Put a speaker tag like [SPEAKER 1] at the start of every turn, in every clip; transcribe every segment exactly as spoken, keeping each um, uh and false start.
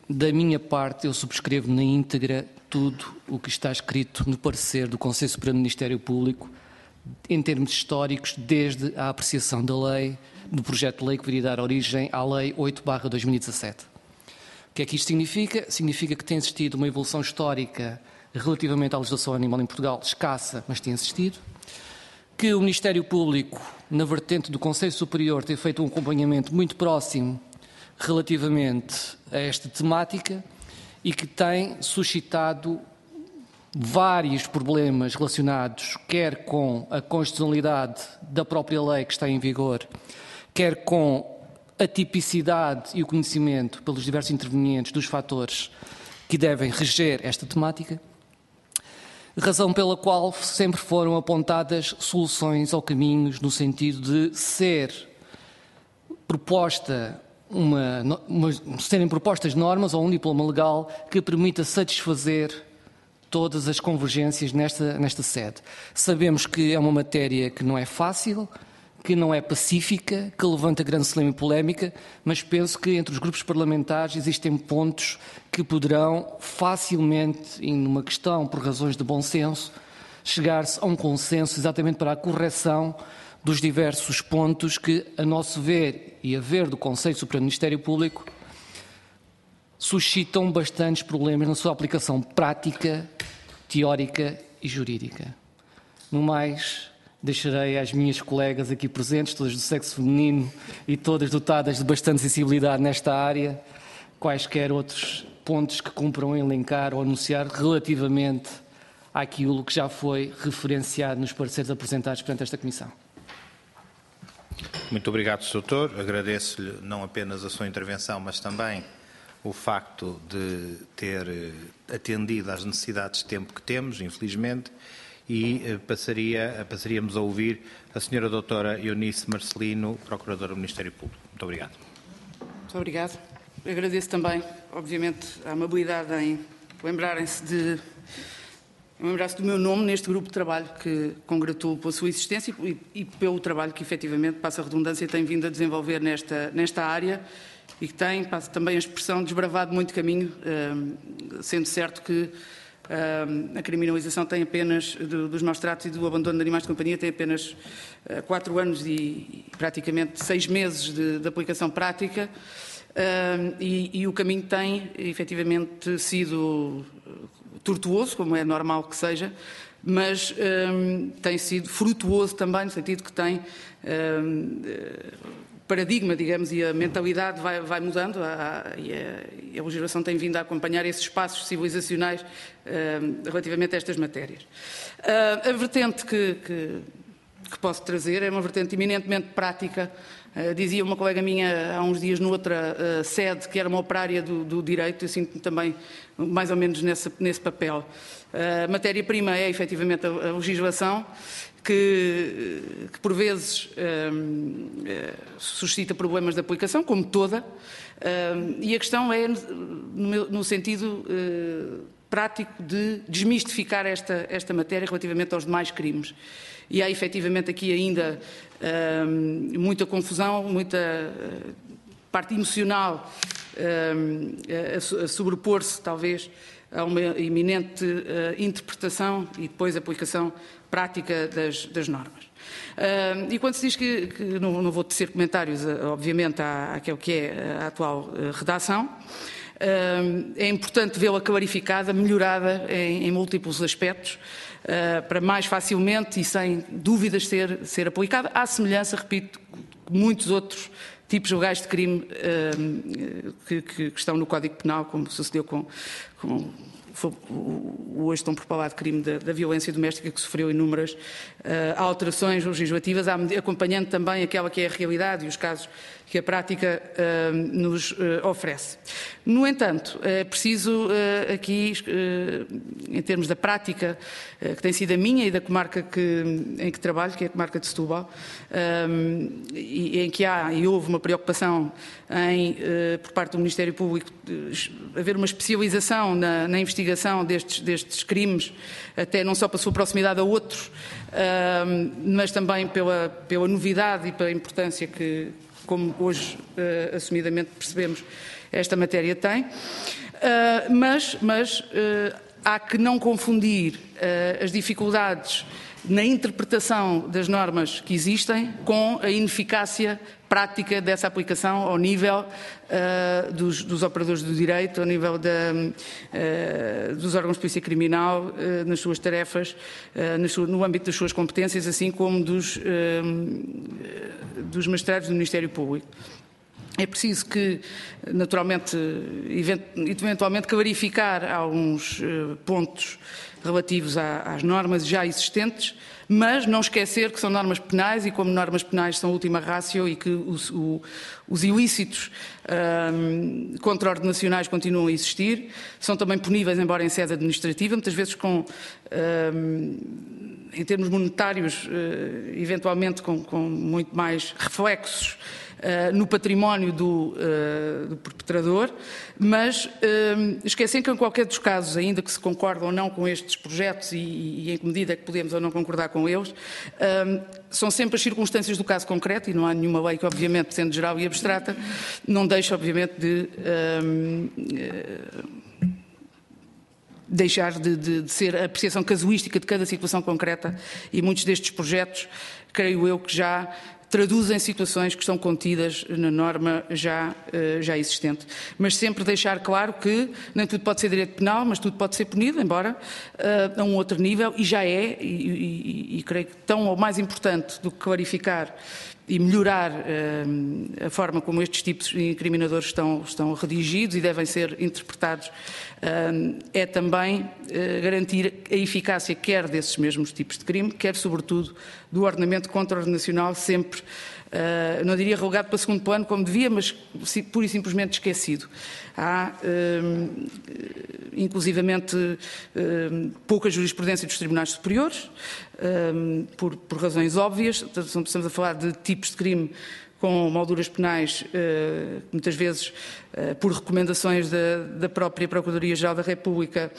[SPEAKER 1] da minha parte, eu subscrevo na íntegra tudo o que está escrito no parecer do Conselho Supremo do Ministério Público, em termos históricos, desde a apreciação da lei, do projeto de lei que viria dar origem à Lei oito barra dois mil e dezassete. O que é que isto significa? Significa que tem existido uma evolução histórica relativamente à legislação animal em Portugal, escassa, mas tem existido. Que o Ministério Público, na vertente do Conselho Superior, tem feito um acompanhamento muito próximo relativamente a esta temática e que tem suscitado vários problemas relacionados quer com a constitucionalidade da própria lei que está em vigor, quer com a tipicidade e o conhecimento pelos diversos intervenientes dos fatores que devem reger esta temática, razão pela qual sempre foram apontadas soluções ou caminhos no sentido de ser proposta uma, uma, serem propostas normas ou um diploma legal que permita satisfazer todas as convergências nesta, nesta sede. Sabemos que é uma matéria que não é fácil, que não é pacífica, que levanta grande celeuma e polémica, mas penso que entre os grupos parlamentares existem pontos que poderão facilmente, em uma questão por razões de bom senso, chegar-se a um consenso exatamente para a correção dos diversos pontos que, a nosso ver e a ver do Conselho Supremo do Ministério Público, suscitam bastantes problemas na sua aplicação prática, teórica e jurídica. No mais, deixarei às minhas colegas aqui presentes, todas do sexo feminino e todas dotadas de bastante sensibilidade nesta área, quaisquer outros pontos que cumpram elencar ou anunciar relativamente àquilo que já foi referenciado nos pareceres apresentados perante esta Comissão.
[SPEAKER 2] Muito obrigado, senhor Doutor. Agradeço-lhe não apenas a sua intervenção, mas também o facto de ter atendido às necessidades de tempo que temos, infelizmente, e passaria, passaríamos a ouvir a senhora doutora Eunice Marcelino, Procuradora do Ministério Público. Muito obrigado.
[SPEAKER 3] Muito obrigado. Agradeço também, obviamente, a amabilidade em lembrarem-se de lembrar-se do meu nome neste grupo de trabalho, que congratulo pela sua existência e, e pelo trabalho que, efetivamente, passa a redundância, tem vindo a desenvolver nesta, nesta área e que tem, passa também a expressão, desbravado muito caminho, sendo certo que a criminalização tem apenas, dos maus tratos e do abandono de animais de companhia, tem apenas quatro anos e praticamente seis meses de, de aplicação prática e, e o caminho tem, efetivamente, sido tortuoso, como é normal que seja, mas um, tem sido frutuoso também, no sentido que tem um, paradigma, digamos, e a mentalidade vai, vai mudando a, a, e, a, e a legislação tem vindo a acompanhar esses passos civilizacionais um, relativamente a estas matérias. Uh, a vertente que, que, que posso trazer é uma vertente eminentemente prática. Uh, dizia uma colega minha há uns dias noutra uh, sede que era uma operária do, do direito, eu sinto-me também mais ou menos nesse, nesse papel. Uh, a matéria-prima é efetivamente a, a legislação, que, que por vezes um, uh, suscita problemas de aplicação, como toda, uh, e a questão é no, meu, no sentido uh, prático de desmistificar esta, esta matéria relativamente aos demais crimes. E há efetivamente aqui ainda uh, muita confusão, muita uh, parte emocional uh, a, a sobrepor-se, talvez, a uma iminente uh, interpretação e depois aplicação prática das, das normas. Uh, e quando se diz que, que não, não vou tecer comentários, uh, obviamente, à, àquilo que é a atual uh, redação, uh, é importante vê-la clarificada, melhorada em, em múltiplos aspectos, Uh, para mais facilmente e sem dúvidas ser, ser aplicada, à semelhança, repito, de muitos outros tipos legais de crime uh, que, que estão no Código Penal, como sucedeu com, com o hoje tão propalado crime da, da violência doméstica, que sofreu inúmeras uh, alterações legislativas, acompanhando também aquela que é a realidade e os casos que a prática uh, nos uh, oferece. No entanto, é preciso uh, aqui, uh, em termos da prática, uh, que tem sido a minha e da comarca que, em que trabalho, que é a comarca de Setúbal, um, e, em que há e houve uma preocupação em, uh, por parte do Ministério Público, de haver uma especialização na, na investigação destes, destes crimes, até não só pela sua proximidade a outros, uh, mas também pela, pela novidade e pela importância que, como hoje uh, assumidamente percebemos, esta matéria tem, uh, mas, mas uh, há que não confundir uh, as dificuldades na interpretação das normas que existem com a ineficácia prática dessa aplicação ao nível uh, dos, dos operadores do direito, ao nível da, uh, dos órgãos de polícia criminal, uh, nas suas tarefas, uh, no, no âmbito das suas competências, assim como dos, uh, dos magistrados do Ministério Público. É preciso que, naturalmente, eventualmente, clarificar alguns uh, pontos relativos à, às normas já existentes, mas não esquecer que são normas penais e, como normas penais são última ratio e que os, o, os ilícitos um, contraordenacionais continuam a existir, são também puníveis, embora em sede administrativa, muitas vezes com, um, em termos monetários, uh, eventualmente com, com muito mais reflexos Uh, no património do, uh, do perpetrador, mas uh, esquecem que em qualquer dos casos, ainda que se concorde ou não com estes projetos e, e em que medida é que podemos ou não concordar com eles, uh, são sempre as circunstâncias do caso concreto, e não há nenhuma lei que, obviamente, sendo geral e abstrata, não deixe, obviamente, de uh, uh, deixar de, de, de ser a apreciação casuística de cada situação concreta, e muitos destes projetos, creio eu, que já traduzem situações que estão contidas na norma já, já existente. Mas sempre deixar claro que nem tudo pode ser direito penal, mas tudo pode ser punido, embora uh, a um outro nível, e já é, e, e, e creio que tão ou mais importante do que clarificar e melhorar uh, a forma como estes tipos de incriminadores estão, estão redigidos e devem ser interpretados, uh, é também uh, garantir a eficácia quer desses mesmos tipos de crime, quer, sobretudo, do ordenamento contraordenacional, sempre, uh, não diria relegado para segundo plano, como devia, mas pura e simplesmente esquecido. Há, uh, inclusivamente, uh, pouca jurisprudência dos tribunais superiores, uh, por, por razões óbvias. Estamos a falar de tipos de crime com molduras penais, uh, muitas vezes uh, por recomendações da, da própria Procuradoria-Geral da República,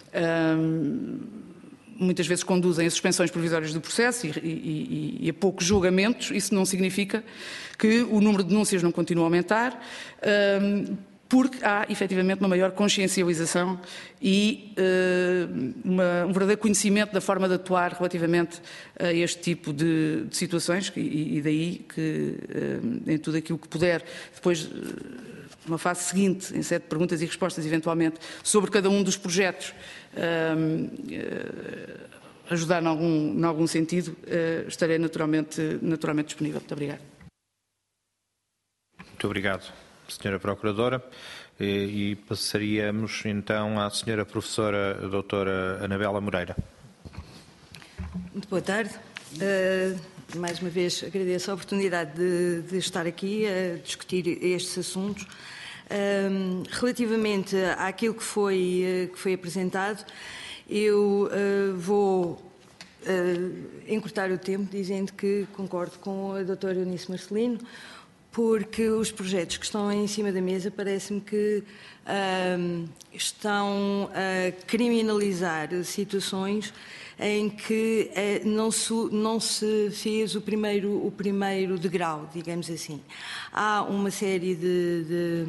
[SPEAKER 3] uh, muitas vezes conduzem a suspensões provisórias do processo e, e, e a poucos julgamentos. Isso não significa que o número de denúncias não continue a aumentar, uh, porque há, efetivamente, uma maior consciencialização e uh, uma, um verdadeiro conhecimento da forma de atuar relativamente a este tipo de, de situações, e, e daí que, uh, em tudo aquilo que puder, depois, uh, numa fase seguinte, em sede de perguntas e respostas, eventualmente, sobre cada um dos projetos, uh, uh, ajudar em algum, em algum sentido, uh, estarei naturalmente, naturalmente disponível. Muito obrigado.
[SPEAKER 2] Muito obrigado, senhora Procuradora. E passaríamos então à senhora Professora Doutora Anabela Moreira.
[SPEAKER 4] Muito boa tarde. Uh, mais uma vez agradeço a oportunidade de, de estar aqui a discutir estes assuntos. Uh, relativamente àquilo que foi, uh, que foi apresentado, eu uh, vou uh, encurtar o tempo dizendo que concordo com a doutora Eunice Marcelino, porque os projetos que estão em cima da mesa parece-me que um, estão a criminalizar situações em que uh, não, se, não se fez o primeiro, o primeiro degrau, digamos assim. Há uma série de,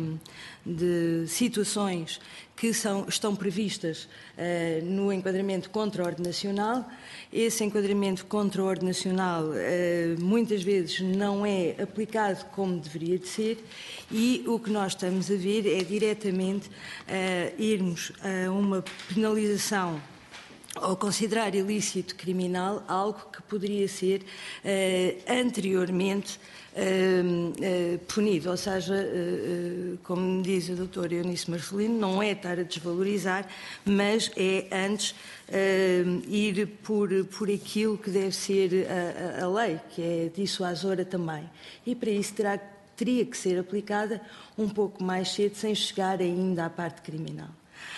[SPEAKER 4] de, de situações que são, estão previstas uh, no enquadramento contraordenacional. Esse enquadramento contraordenacional uh, muitas vezes não é aplicado como deveria de ser, e o que nós estamos a ver é diretamente uh, irmos a uma penalização ou considerar ilícito criminal algo que poderia ser uh, anteriormente uh, uh, punido. Ou seja, uh, uh, como diz a doutora Eunice Marcelino, não é estar a desvalorizar, mas é antes uh, ir por, por aquilo que deve ser a, a, a lei, que é dissuasora também. E para isso terá, teria que ser aplicada um pouco mais cedo, sem chegar ainda à parte criminal.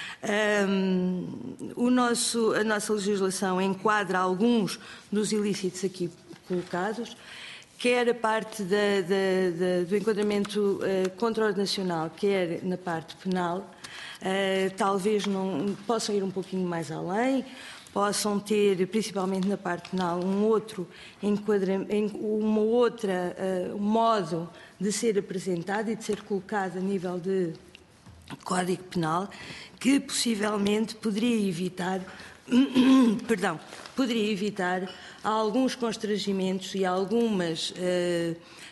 [SPEAKER 4] Um, o nosso, a nossa legislação enquadra alguns dos ilícitos aqui colocados, quer a parte da, da, da, do enquadramento uh, contraordenacional, quer na parte penal. Uh, talvez não possam ir um pouquinho mais além, possam ter, principalmente na parte penal, um outro enquadramento, uma outra uh, modo de ser apresentado e de ser colocado a nível de Código Penal que possivelmente poderia evitar, perdão, poderia evitar alguns constrangimentos e algumas uh,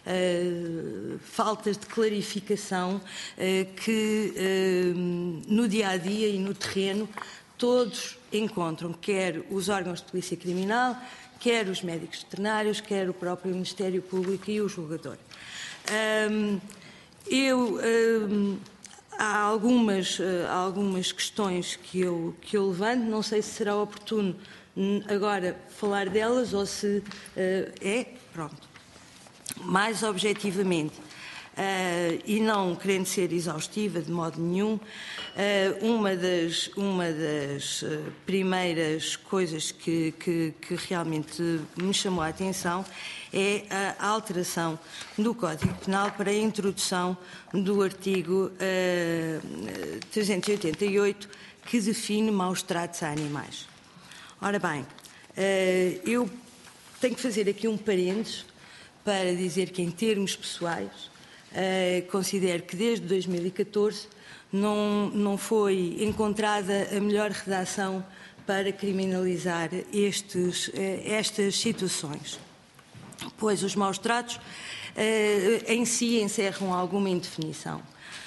[SPEAKER 4] uh, faltas de clarificação uh, que uh, no dia-a-dia e no terreno todos encontram, quer os órgãos de polícia criminal, quer os médicos veterinários, quer o próprio Ministério Público e o julgador. Um, eu... Um, Há algumas, há algumas questões que eu, que eu levanto, não sei se será oportuno agora falar delas ou se uh, é, pronto. Mais objetivamente, uh, e não querendo ser exaustiva de modo nenhum, uh, uma das, uma das uh, primeiras coisas que, que, que realmente me chamou a atenção é a alteração do Código Penal para a introdução do artigo uh, trezentos e oitenta e oito, que define maus tratos a animais. Ora bem, uh, eu tenho que fazer aqui um parênteses para dizer que, em termos pessoais, uh, considero que desde dois mil e catorze não, não foi encontrada a melhor redação para criminalizar estes, uh, estas situações, pois os maus-tratos uh, em si encerram alguma indefinição.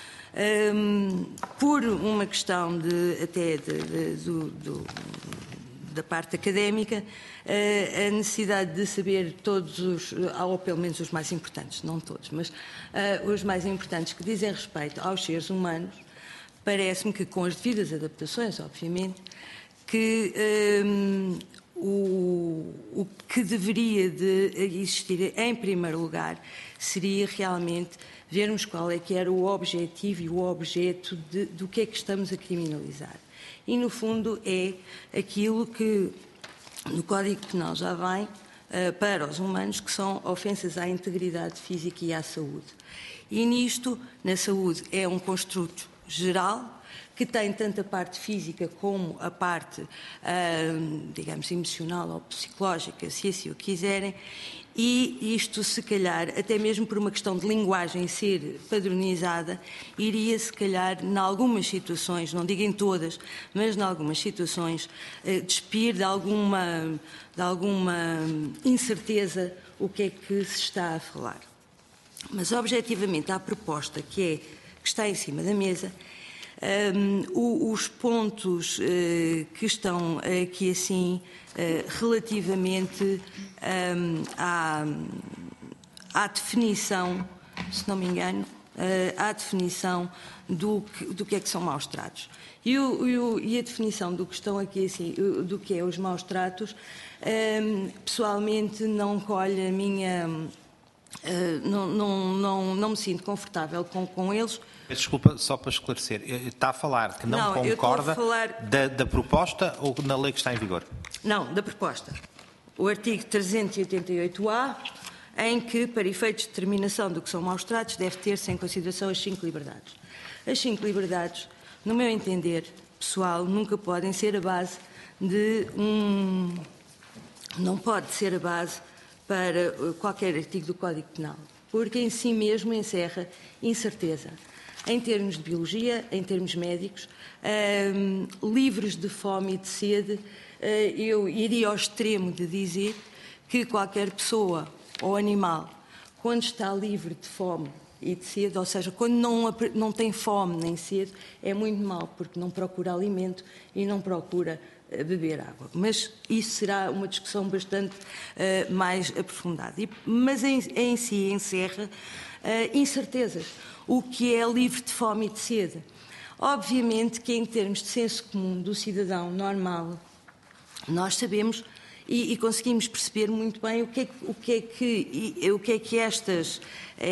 [SPEAKER 4] Um, por uma questão de, até de, de, do, do, da parte académica, uh, a necessidade de saber todos os, ou pelo menos os mais importantes, não todos, mas uh, os mais importantes que dizem respeito aos seres humanos, parece-me que, com as devidas adaptações, obviamente, que um, O, o que deveria de existir em primeiro lugar seria realmente vermos qual é que era o objetivo e o objeto de, do que é que estamos a criminalizar. E, no fundo, é aquilo que no Código Penal já vem uh, para os humanos, que são ofensas à integridade física e à saúde. E nisto, na saúde, é um construto geral, que tem tanto a parte física como a parte, uh, digamos, emocional ou psicológica, se assim o quiserem, e isto, se calhar, até mesmo por uma questão de linguagem ser padronizada, iria, se calhar, em algumas situações, não digo em todas, mas em algumas situações, uh, despir de alguma, de alguma incerteza o que é que se está a falar. Mas, objetivamente, a proposta que, é, que está em cima da mesa, Um, os pontos uh, que estão aqui assim uh, relativamente um, à, à definição, se não me engano, uh, à definição do que, do que é que são maus tratos. E, o, e, o, e a definição do que estão aqui assim, do que é os maus tratos, um, pessoalmente não colhe a minha... Uh, não, não, não, não me sinto confortável com, com eles.
[SPEAKER 2] Desculpa, só para esclarecer, está a falar que não, não concorda falar... da, da proposta ou na lei que está em vigor?
[SPEAKER 4] Não, da proposta. O artigo trezentos e oitenta e oito A, em que, para efeitos de determinação do que são maus tratos, deve ter-se em consideração as cinco liberdades. As cinco liberdades, no meu entender pessoal, nunca podem ser a base de um... não pode ser a base para qualquer artigo do Código Penal, porque em si mesmo encerra incerteza. Em termos de biologia, em termos médicos, um, livres de fome e de sede, uh, eu iria ao extremo de dizer que qualquer pessoa ou animal, quando está livre de fome e de sede, ou seja, quando não, não tem fome nem sede, é muito mau, porque não procura alimento e não procura beber água. Mas isso será uma discussão bastante uh, mais aprofundada. E, mas em, em si encerra uh, incertezas. O que é livre de fome e de sede? Obviamente que, em termos de senso comum do cidadão normal, nós sabemos e, e conseguimos perceber muito bem o que é que, o que, é que, e, o que, é que estas,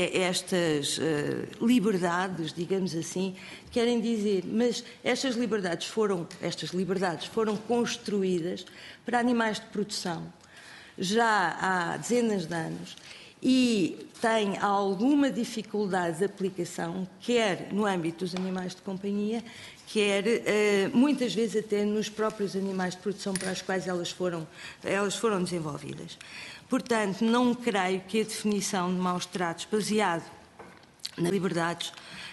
[SPEAKER 4] estas uh, liberdades, digamos assim, querem dizer. Mas estas liberdades foram, estas liberdades foram construídas para animais de produção já há dezenas de anos e têm alguma dificuldade de aplicação, quer no âmbito dos animais de companhia, quer uh, muitas vezes até nos próprios animais de produção para os quais elas foram, elas foram desenvolvidas. Portanto, não creio que a definição de maus tratos baseado nas liberdades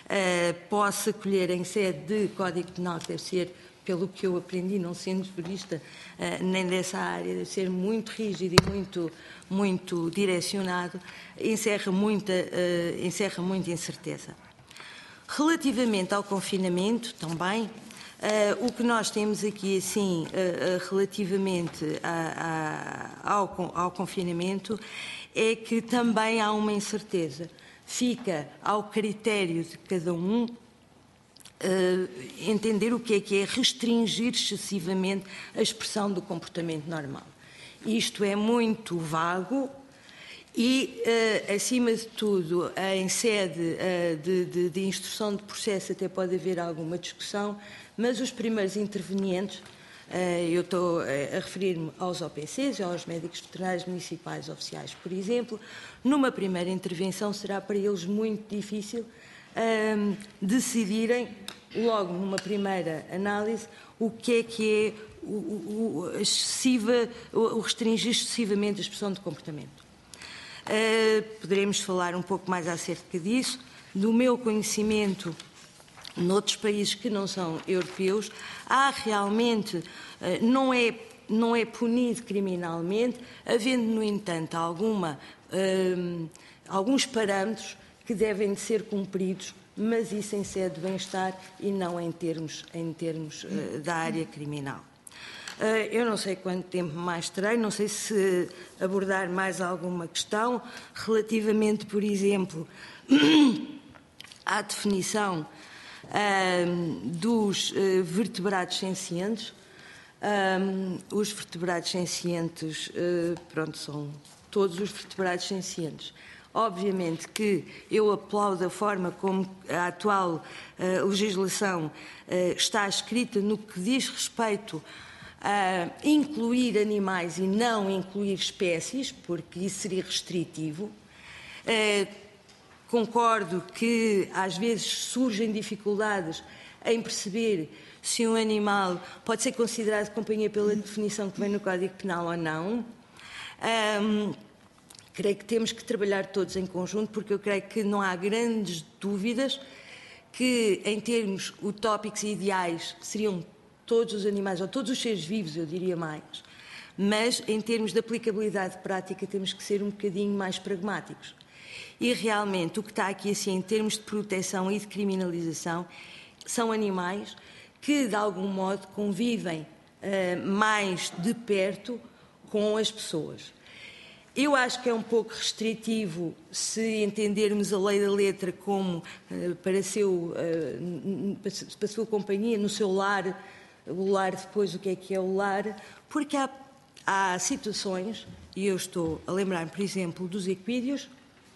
[SPEAKER 4] possa acolher em sede de Código Penal, que deve ser, pelo que eu aprendi, não sendo jurista nem dessa área, deve ser muito rígido e muito, muito direcionado, encerra muita, encerra muita incerteza. Relativamente ao confinamento, também, Uh, o que nós temos aqui, assim, uh, uh, relativamente a, a, ao, ao confinamento, é que também há uma incerteza. Fica ao critério de cada um uh, entender o que é que é restringir excessivamente a expressão do comportamento normal. Isto é muito vago e, uh, acima de tudo, em sede uh, de, de, de instrução de processo até pode haver alguma discussão, mas os primeiros intervenientes, eu estou a referir-me aos O P Cs, aos médicos veterinários municipais oficiais, por exemplo, numa primeira intervenção será para eles muito difícil um, decidirem, logo numa primeira análise, o que é que é o, o, o, excessiva, o restringir excessivamente a expressão de comportamento. Uh, poderemos falar um pouco mais acerca disso. Do meu conhecimento, noutros países que não são europeus, há realmente, não é, não é punido criminalmente, havendo, no entanto, alguma, um, alguns parâmetros que devem de ser cumpridos, mas isso em sede de bem-estar e não em termos, em termos uh, da área criminal. Uh, eu não sei quanto tempo mais terei, não sei se abordar mais alguma questão relativamente, por exemplo, à definição Um, dos uh, vertebrados sencientes. Um, os vertebrados sencientes, uh, pronto, são todos os vertebrados sencientes. Obviamente que eu aplaudo a forma como a atual uh, legislação uh, está escrita no que diz respeito a incluir animais e não incluir espécies, porque isso seria restritivo. Uh, Concordo que às vezes surgem dificuldades em perceber se um animal pode ser considerado companhia pela definição que vem no Código Penal ou não. Um, creio que temos que trabalhar todos em conjunto, porque eu creio que não há grandes dúvidas que, em termos utópicos e ideais, seriam todos os animais, ou todos os seres vivos, eu diria mais, mas em termos de aplicabilidade prática temos que ser um bocadinho mais pragmáticos. E realmente o que está aqui assim em termos de proteção e de criminalização são animais que de algum modo convivem uh, mais de perto com as pessoas. Eu acho que é um pouco restritivo se entendermos a lei da letra como uh, para, seu, uh, para a sua companhia, no seu lar, o lar depois o que é que é o lar, porque há, há situações, e eu estou a lembrar, por exemplo, dos equídeos,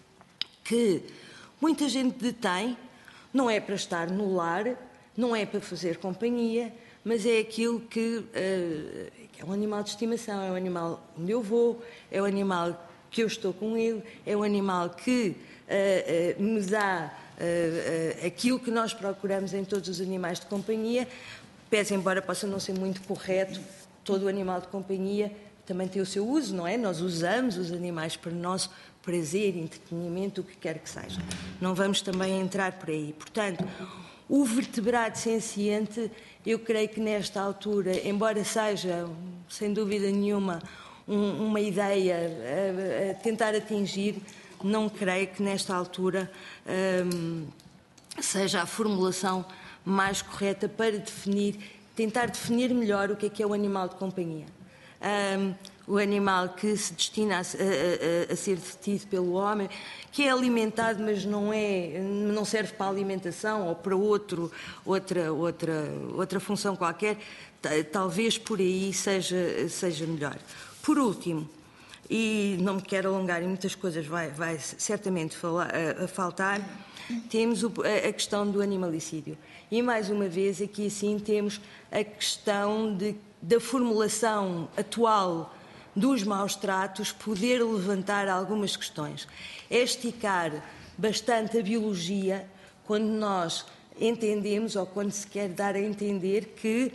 [SPEAKER 4] que muita gente detém, não é para estar no lar, não é para fazer companhia, mas é aquilo que, uh, que é um animal de estimação, é um animal onde eu vou, é um animal que eu estou com ele, é um animal que uh, uh, me dá uh, uh, aquilo que nós procuramos em todos os animais de companhia, pese embora possa não ser muito correto, todo o animal de companhia também tem o seu uso, não é? Nós usamos os animais para o nosso prazer, entretenimento, o que quer que seja. Não vamos também entrar por aí. Portanto, o vertebrado senciente, eu creio que nesta altura, embora seja, sem dúvida nenhuma, um, uma ideia a, a tentar atingir, não creio que nesta altura um, seja a formulação mais correta para definir, tentar definir melhor o que é que é o animal de companhia. Um, o animal que se destina a, a, a, a ser detido pelo homem, que é alimentado, mas não, é, não serve para a alimentação ou para outro, outra, outra, outra função qualquer, talvez por aí seja, seja melhor. Por último, e não me quero alongar, e muitas coisas vai, vai certamente falar, a, a faltar, temos o, a, a questão do animalicídio. E, mais uma vez, aqui sim temos a questão de, da formulação atual dos maus-tratos poder levantar algumas questões. É esticar bastante a biologia quando nós entendemos, ou quando se quer dar a entender, que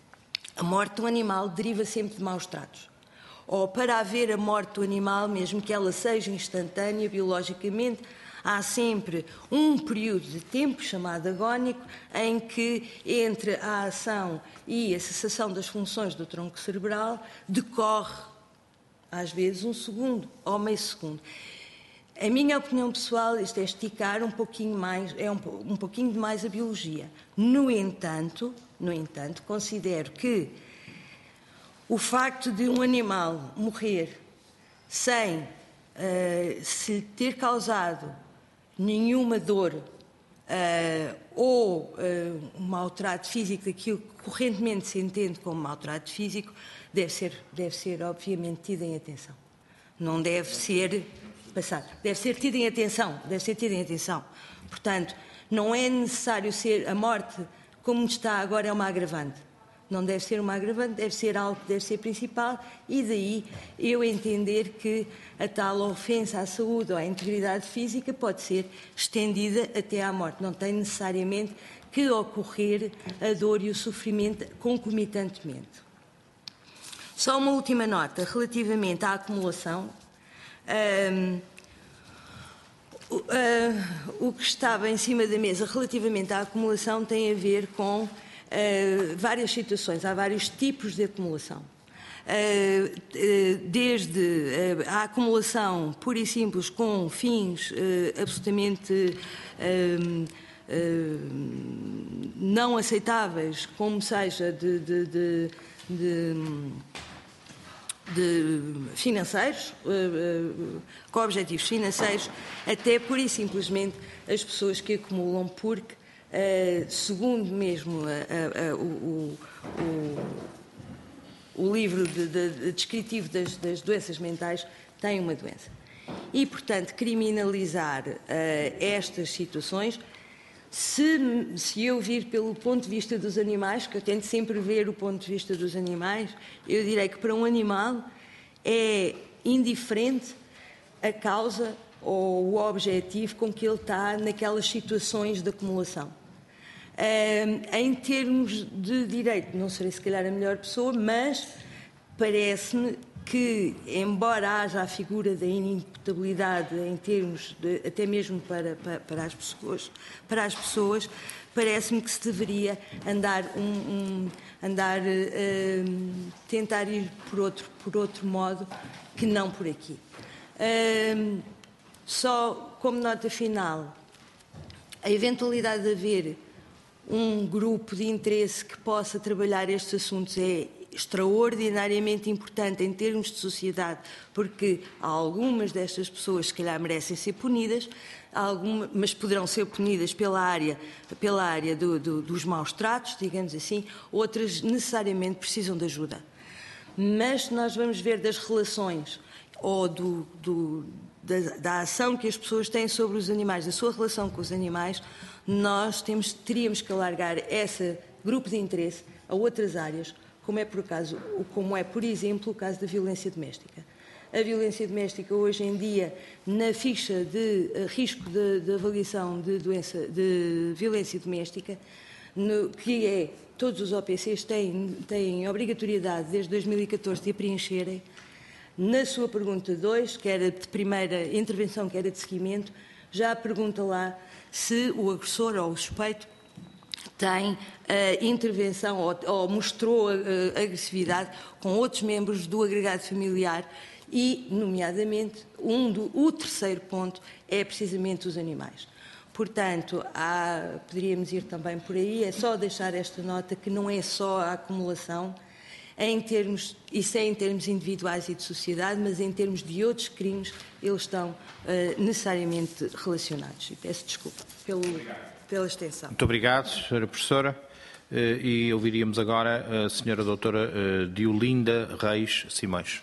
[SPEAKER 4] a morte de um animal deriva sempre de maus-tratos. Ou para haver a morte do animal, mesmo que ela seja instantânea, biologicamente, Há sempre um período de tempo chamado agónico em que entre a ação e a cessação das funções do tronco cerebral decorre, às vezes, um segundo ou meio segundo. A minha opinião pessoal, isto é esticar um pouquinho mais, é um, um pouquinho mais a biologia. No entanto, no entanto, considero que o facto de um animal morrer sem uh, se ter causado nenhuma dor uh, ou uh, um maltrato físico, daquilo que correntemente se entende como maltrato físico, deve ser, deve ser obviamente tido em atenção. Não deve ser passado. Deve ser tido em atenção. Deve ser tido em atenção. Portanto, não é necessário ser a morte, como está agora, é uma agravante. Não deve ser uma agravante, deve ser algo que deve ser principal, e daí eu entender que a tal ofensa à saúde ou à integridade física pode ser estendida até à morte. Não tem necessariamente que ocorrer a dor e o sofrimento concomitantemente. Só uma última nota relativamente à acumulação. Um, uh, o que estava em cima da mesa relativamente à acumulação tem a ver com uh, várias situações. Há vários tipos de acumulação. Uh, uh, desde uh, a acumulação pura e simples com fins uh, absolutamente uh, uh, não aceitáveis, como seja de, de, de, de de financeiros, com objetivos financeiros, até pura e simplesmente as pessoas que acumulam porque, segundo mesmo a, a, o, o, o livro de, de, de descritivo das, das doenças mentais, têm uma doença. E, portanto, criminalizar estas situações, se, se eu vir pelo ponto de vista dos animais, que eu tento sempre ver o ponto de vista dos animais, eu direi que para um animal é indiferente a causa ou o objetivo com que ele está naquelas situações de acumulação. Um, em termos de direito, não serei se calhar a melhor pessoa, mas parece-me que, embora haja a figura da inimputabilidade em termos de, até mesmo para, para, para as pessoas, para as pessoas, parece-me que se deveria andar, um, um, andar uh, tentar ir por outro, por outro modo que não por aqui. Uh, só como nota final, a eventualidade de haver um grupo de interesse que possa trabalhar estes assuntos é extraordinariamente importante em termos de sociedade, porque algumas destas pessoas, se calhar, merecem ser punidas, alguma, mas poderão ser punidas pela área, pela área do, do, dos maus tratos, digamos assim, outras necessariamente precisam de ajuda. Mas se nós vamos ver das relações ou do, do, da, da ação que as pessoas têm sobre os animais, da sua relação com os animais, nós temos, teríamos que alargar esse grupo de interesse a outras áreas, como é, por acaso, como é, por exemplo, o caso da violência doméstica. A violência doméstica, hoje em dia, na ficha de risco de, de avaliação de doença de violência doméstica, no, que é, todos os O P Cs têm, têm obrigatoriedade desde dois mil e catorze de a preencherem, na sua pergunta dois, que era de primeira intervenção, que era de seguimento, já pergunta lá se o agressor ou o suspeito tem uh, intervenção ou, ou mostrou uh, agressividade com outros membros do agregado familiar e, nomeadamente, um do, o terceiro ponto é precisamente os animais. Portanto, há, poderíamos ir também por aí, é só deixar esta nota que não é só a acumulação, em termos, isso é em termos individuais e de sociedade, mas em termos de outros crimes, eles estão uh, necessariamente relacionados. E peço desculpa pelo... pela extensão.
[SPEAKER 2] Muito obrigado, senhora Professora. E ouviríamos agora a senhora Doutora Diolinda Reis Simões.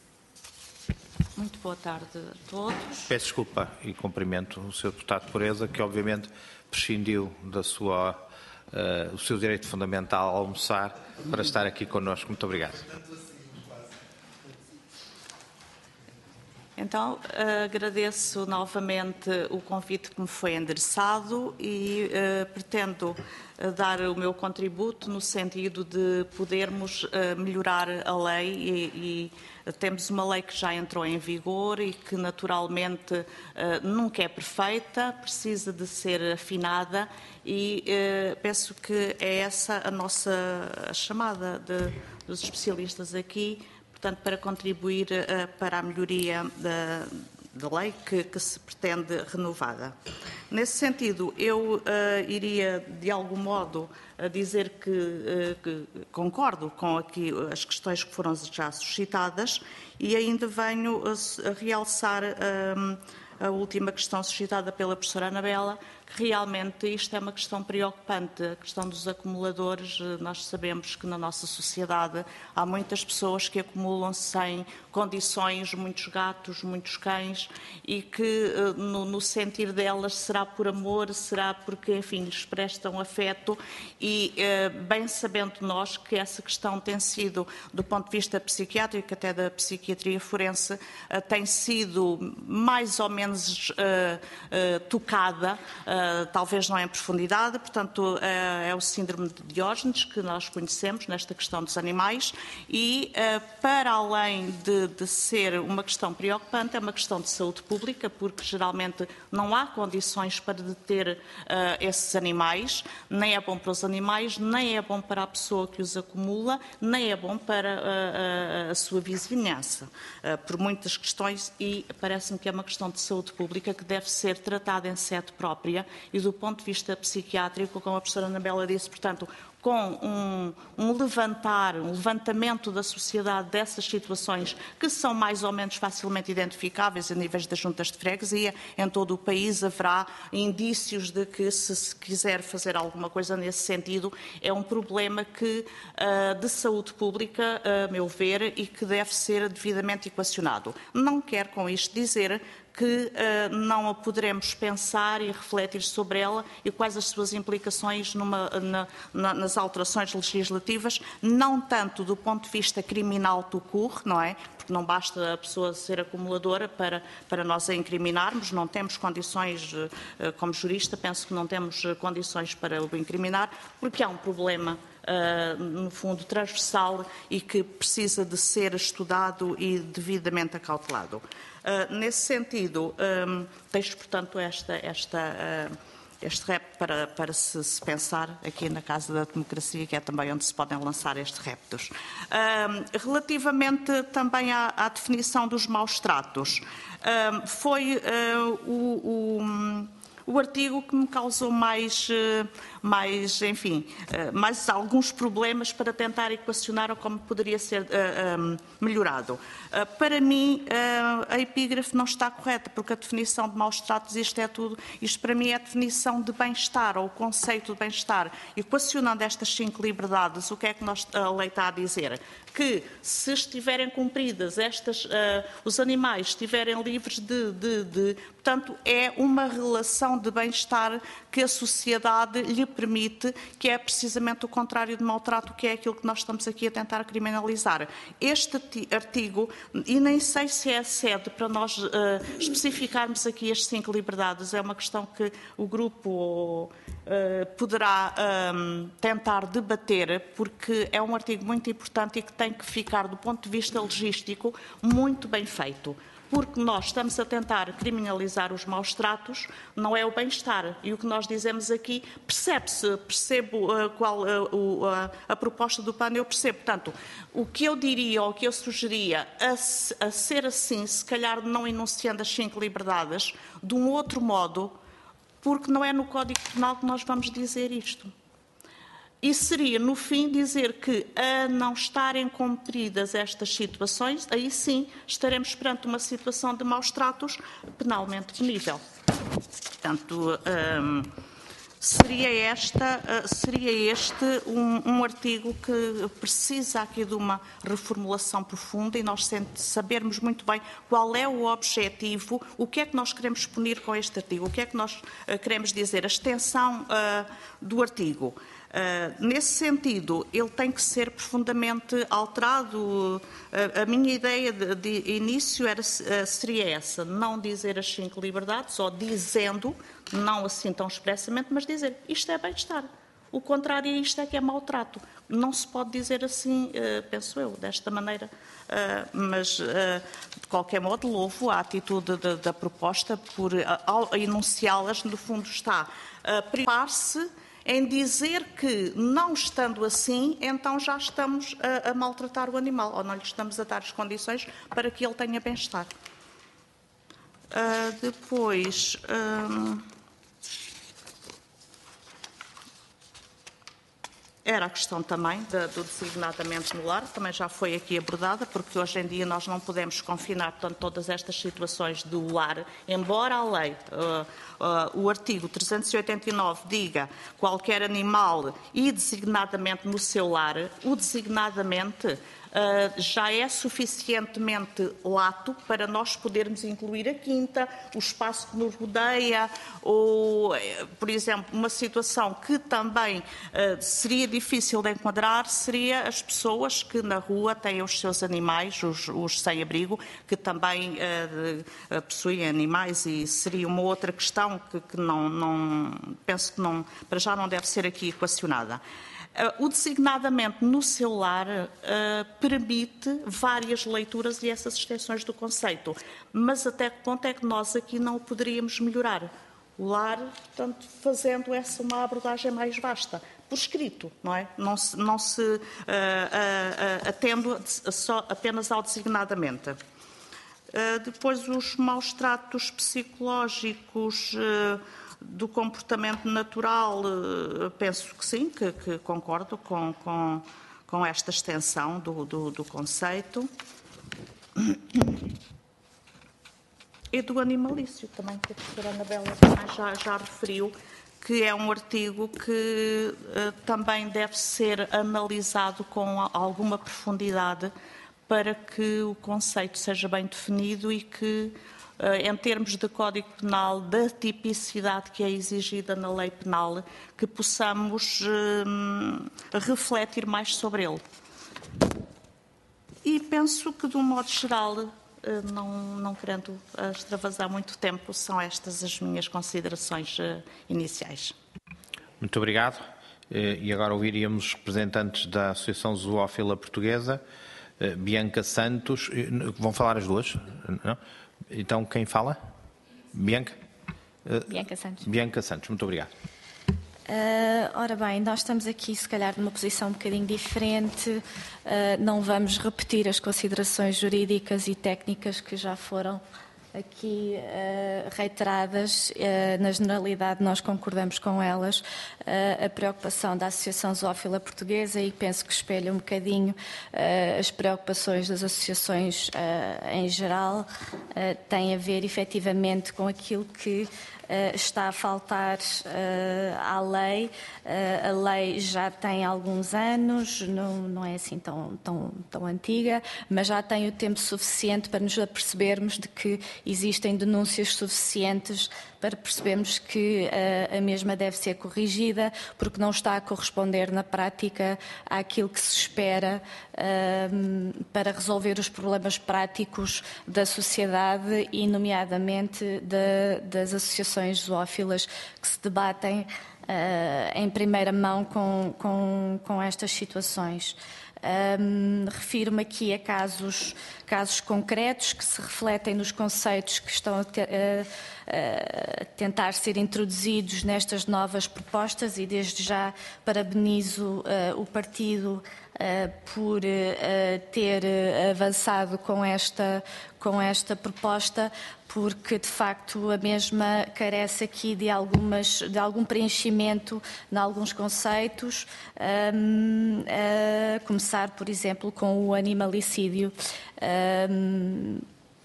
[SPEAKER 5] Muito boa tarde a todos.
[SPEAKER 2] Peço desculpa e cumprimento o senhor Deputado de Pureza, que obviamente prescindiu da sua, uh, o seu direito fundamental a almoçar para estar aqui connosco. Muito obrigado.
[SPEAKER 5] Então, agradeço novamente o convite que me foi endereçado e uh, pretendo uh, dar o meu contributo no sentido de podermos uh, melhorar a lei e, e temos uma lei que já entrou em vigor e que naturalmente uh, nunca é perfeita, precisa de ser afinada e uh, penso que é essa a nossa a chamada de, dos especialistas aqui, portanto, para contribuir uh, para a melhoria da, da lei que, que se pretende renovada. Nesse sentido, eu uh, iria, de algum modo, uh, dizer que, uh, que concordo com aqui as questões que foram já suscitadas e ainda venho a, a realçar uh, a última questão suscitada pela professora Anabela, que realmente isto é uma questão preocupante, a questão dos acumuladores. Nós sabemos que na nossa sociedade há muitas pessoas que acumulam sem condições, muitos gatos, muitos cães, e que no, no sentir delas será por amor, será porque, enfim, lhes prestam afeto e bem sabendo nós que essa questão tem sido, do ponto de vista psiquiátrico, até da psiquiatria forense, tem sido mais ou menos uh, uh, tocada, uh, talvez não em profundidade, portanto uh, é o síndrome de Diógenes que nós conhecemos nesta questão dos animais e uh, para além de, de ser uma questão preocupante, é uma questão de saúde pública, porque geralmente não há condições para deter uh, esses animais, nem é bom para os animais, nem é bom para a pessoa que os acumula, nem é bom para uh, a sua vizinhança, uh, por muitas questões, e parece-me que é uma questão de saúde pública que deve ser tratada em sede própria e do ponto de vista psiquiátrico, como a professora Anabela disse, portanto, com um, um levantar, um levantamento da sociedade dessas situações que são mais ou menos facilmente identificáveis a níveis das juntas de freguesia. Em todo o país haverá indícios de que, se se quiser fazer alguma coisa nesse sentido, é um problema que, uh, de saúde pública, a meu ver, e que deve ser devidamente equacionado. Não quero com isto dizer que uh, não a poderemos pensar e refletir sobre ela e quais as suas implicações numa, na, na, nas alterações legislativas, não tanto do ponto de vista criminal tout court, não é? Porque não basta a pessoa ser acumuladora para, para nós a incriminarmos, não temos condições, uh, como jurista, penso que não temos condições para o incriminar, porque há um problema Uh, no fundo transversal e que precisa de ser estudado e devidamente acautelado. Uh, nesse sentido, um, deixo, portanto, esta, esta, uh, este rap para, para se, se pensar aqui na Casa da Democracia, que é também onde se podem lançar estes reptos. Uh, relativamente também à, à definição dos maus tratos, uh, foi uh, o... o O artigo que me causou mais, mais, enfim, mais alguns problemas para tentar equacionar como poderia ser uh, um, melhorado. Uh, para mim, uh, a epígrafe não está correta, porque a definição de maus tratos, isto é tudo, isto para mim é a definição de bem-estar, ou o conceito de bem-estar. Equacionando estas cinco liberdades, o que é que nós, a lei está a dizer? Que se estiverem cumpridas estas, uh, os animais estiverem livres de, de, de, portanto, é uma relação de bem-estar que a sociedade lhe permite, que é precisamente o contrário de maltrato, que é aquilo que nós estamos aqui a tentar criminalizar. Este artigo, e nem sei se é sede para nós uh, especificarmos aqui as cinco liberdades, é uma questão que o grupo uh, poderá um, tentar debater, porque é um artigo muito importante e que tem que ficar, do ponto de vista logístico, muito bem feito. Porque nós estamos a tentar criminalizar os maus tratos, não é o bem-estar. E o que nós dizemos aqui, percebe-se, percebo uh, qual uh, uh, a, a proposta do P A N, eu percebo. Portanto, o que eu diria, ou o que eu sugeria, a, a ser assim, se calhar não enunciando as cinco liberdades, de um outro modo, porque não é no Código Penal que nós vamos dizer isto. E seria, no fim, dizer que, a não estarem cumpridas estas situações, aí sim estaremos perante uma situação de maus tratos penalmente punível. Portanto, um, seria, esta, uh, seria este um, um artigo que precisa aqui de uma reformulação profunda e nós sabermos muito bem qual é o objetivo, o que é que nós queremos punir com este artigo, o que é que nós uh, queremos dizer, a extensão uh, do artigo. Uh, nesse sentido, ele tem que ser profundamente alterado. Uh, a minha ideia de, de início era, uh, seria essa, não dizer as cinco liberdades, ou dizendo, não assim tão expressamente, mas dizer isto é bem-estar. O contrário a isto é que é maltrato. Não se pode dizer assim, uh, penso eu, desta maneira, uh, mas uh, de qualquer modo louvo a atitude de, da proposta por, uh, ao enunciá-las, no fundo está a preocupar-se em dizer que, não estando assim, então já estamos a, a maltratar o animal, ou não lhe estamos a dar as condições para que ele tenha bem-estar. Uh, depois... Um, Era a questão também de, do designadamente no lar, também já foi aqui abordada, porque hoje em dia nós não podemos confinar, portanto, todas estas situações do lar, embora a lei, uh, uh, o artigo trezentos e oitenta e nove diga qualquer animal e designadamente no seu lar, o designadamente Uh, já é suficientemente lato para nós podermos incluir a quinta, o espaço que nos rodeia, ou, por exemplo, uma situação que também uh, seria difícil de enquadrar seria as pessoas que na rua têm os seus animais, os, os sem-abrigo, que também uh, uh, possuem animais, e seria uma outra questão que, que não, não, penso que não, para já não deve ser aqui equacionada. Uh, o designadamente no seu lar uh, permite várias leituras e essas extensões do conceito, mas até que ponto é que nós aqui não o poderíamos melhorar? O lar, portanto, fazendo essa uma abordagem mais vasta, por escrito, não é? Não se, não se uh, uh, uh, atendo só apenas ao designadamente. Uh, depois, os maus tratos psicológicos... Uh, do comportamento natural, penso que sim, que, que concordo com, com, com esta extensão do, do, do conceito. E do animalício também, que a professora Anabela também já, já referiu, que é um artigo que uh, também deve ser analisado com alguma profundidade para que o conceito seja bem definido e que, em termos de Código Penal, da tipicidade que é exigida na lei penal, que possamos hum, refletir mais sobre ele. E penso que, de um modo geral, não, não querendo extravasar muito tempo, são estas as minhas considerações iniciais.
[SPEAKER 2] Muito obrigado. E agora ouviríamos os representantes da Associação Zoófila Portuguesa, Bianca Santos. Vão falar as duas? Não? Então, quem fala? Bianca?
[SPEAKER 6] Bianca Santos.
[SPEAKER 2] Bianca Santos, muito obrigado.
[SPEAKER 6] Uh, ora bem, nós estamos aqui, se calhar, numa posição um bocadinho diferente. Uh, não vamos repetir as considerações jurídicas e técnicas que já foram aqui uh, reiteradas. Uh, na generalidade, nós concordamos com elas. Uh, a preocupação da Associação Zoófila Portuguesa, e penso que espelha um bocadinho uh, as preocupações das associações uh, em geral, uh, tem a ver efetivamente com aquilo que Uh, está a faltar uh, à lei. Uh, a lei já tem alguns anos, não, não é assim tão, tão, tão antiga, mas já tem o tempo suficiente para nos apercebermos de que existem denúncias suficientes para percebermos que uh, a mesma deve ser corrigida, porque não está a corresponder na prática àquilo que se espera uh, para resolver os problemas práticos da sociedade e, nomeadamente, de, das associações zoófilas que se debatem uh, em primeira mão com, com, com estas situações. Um, refiro-me aqui a casos, casos concretos que se refletem nos conceitos que estão a, te, a, a tentar ser introduzidos nestas novas propostas, e desde já parabenizo uh, o partido uh, por uh, ter uh, avançado com esta, com esta proposta, porque de facto a mesma carece aqui de, algumas, de algum preenchimento em alguns conceitos, um, a começar, por exemplo, com o animalicídio. Um,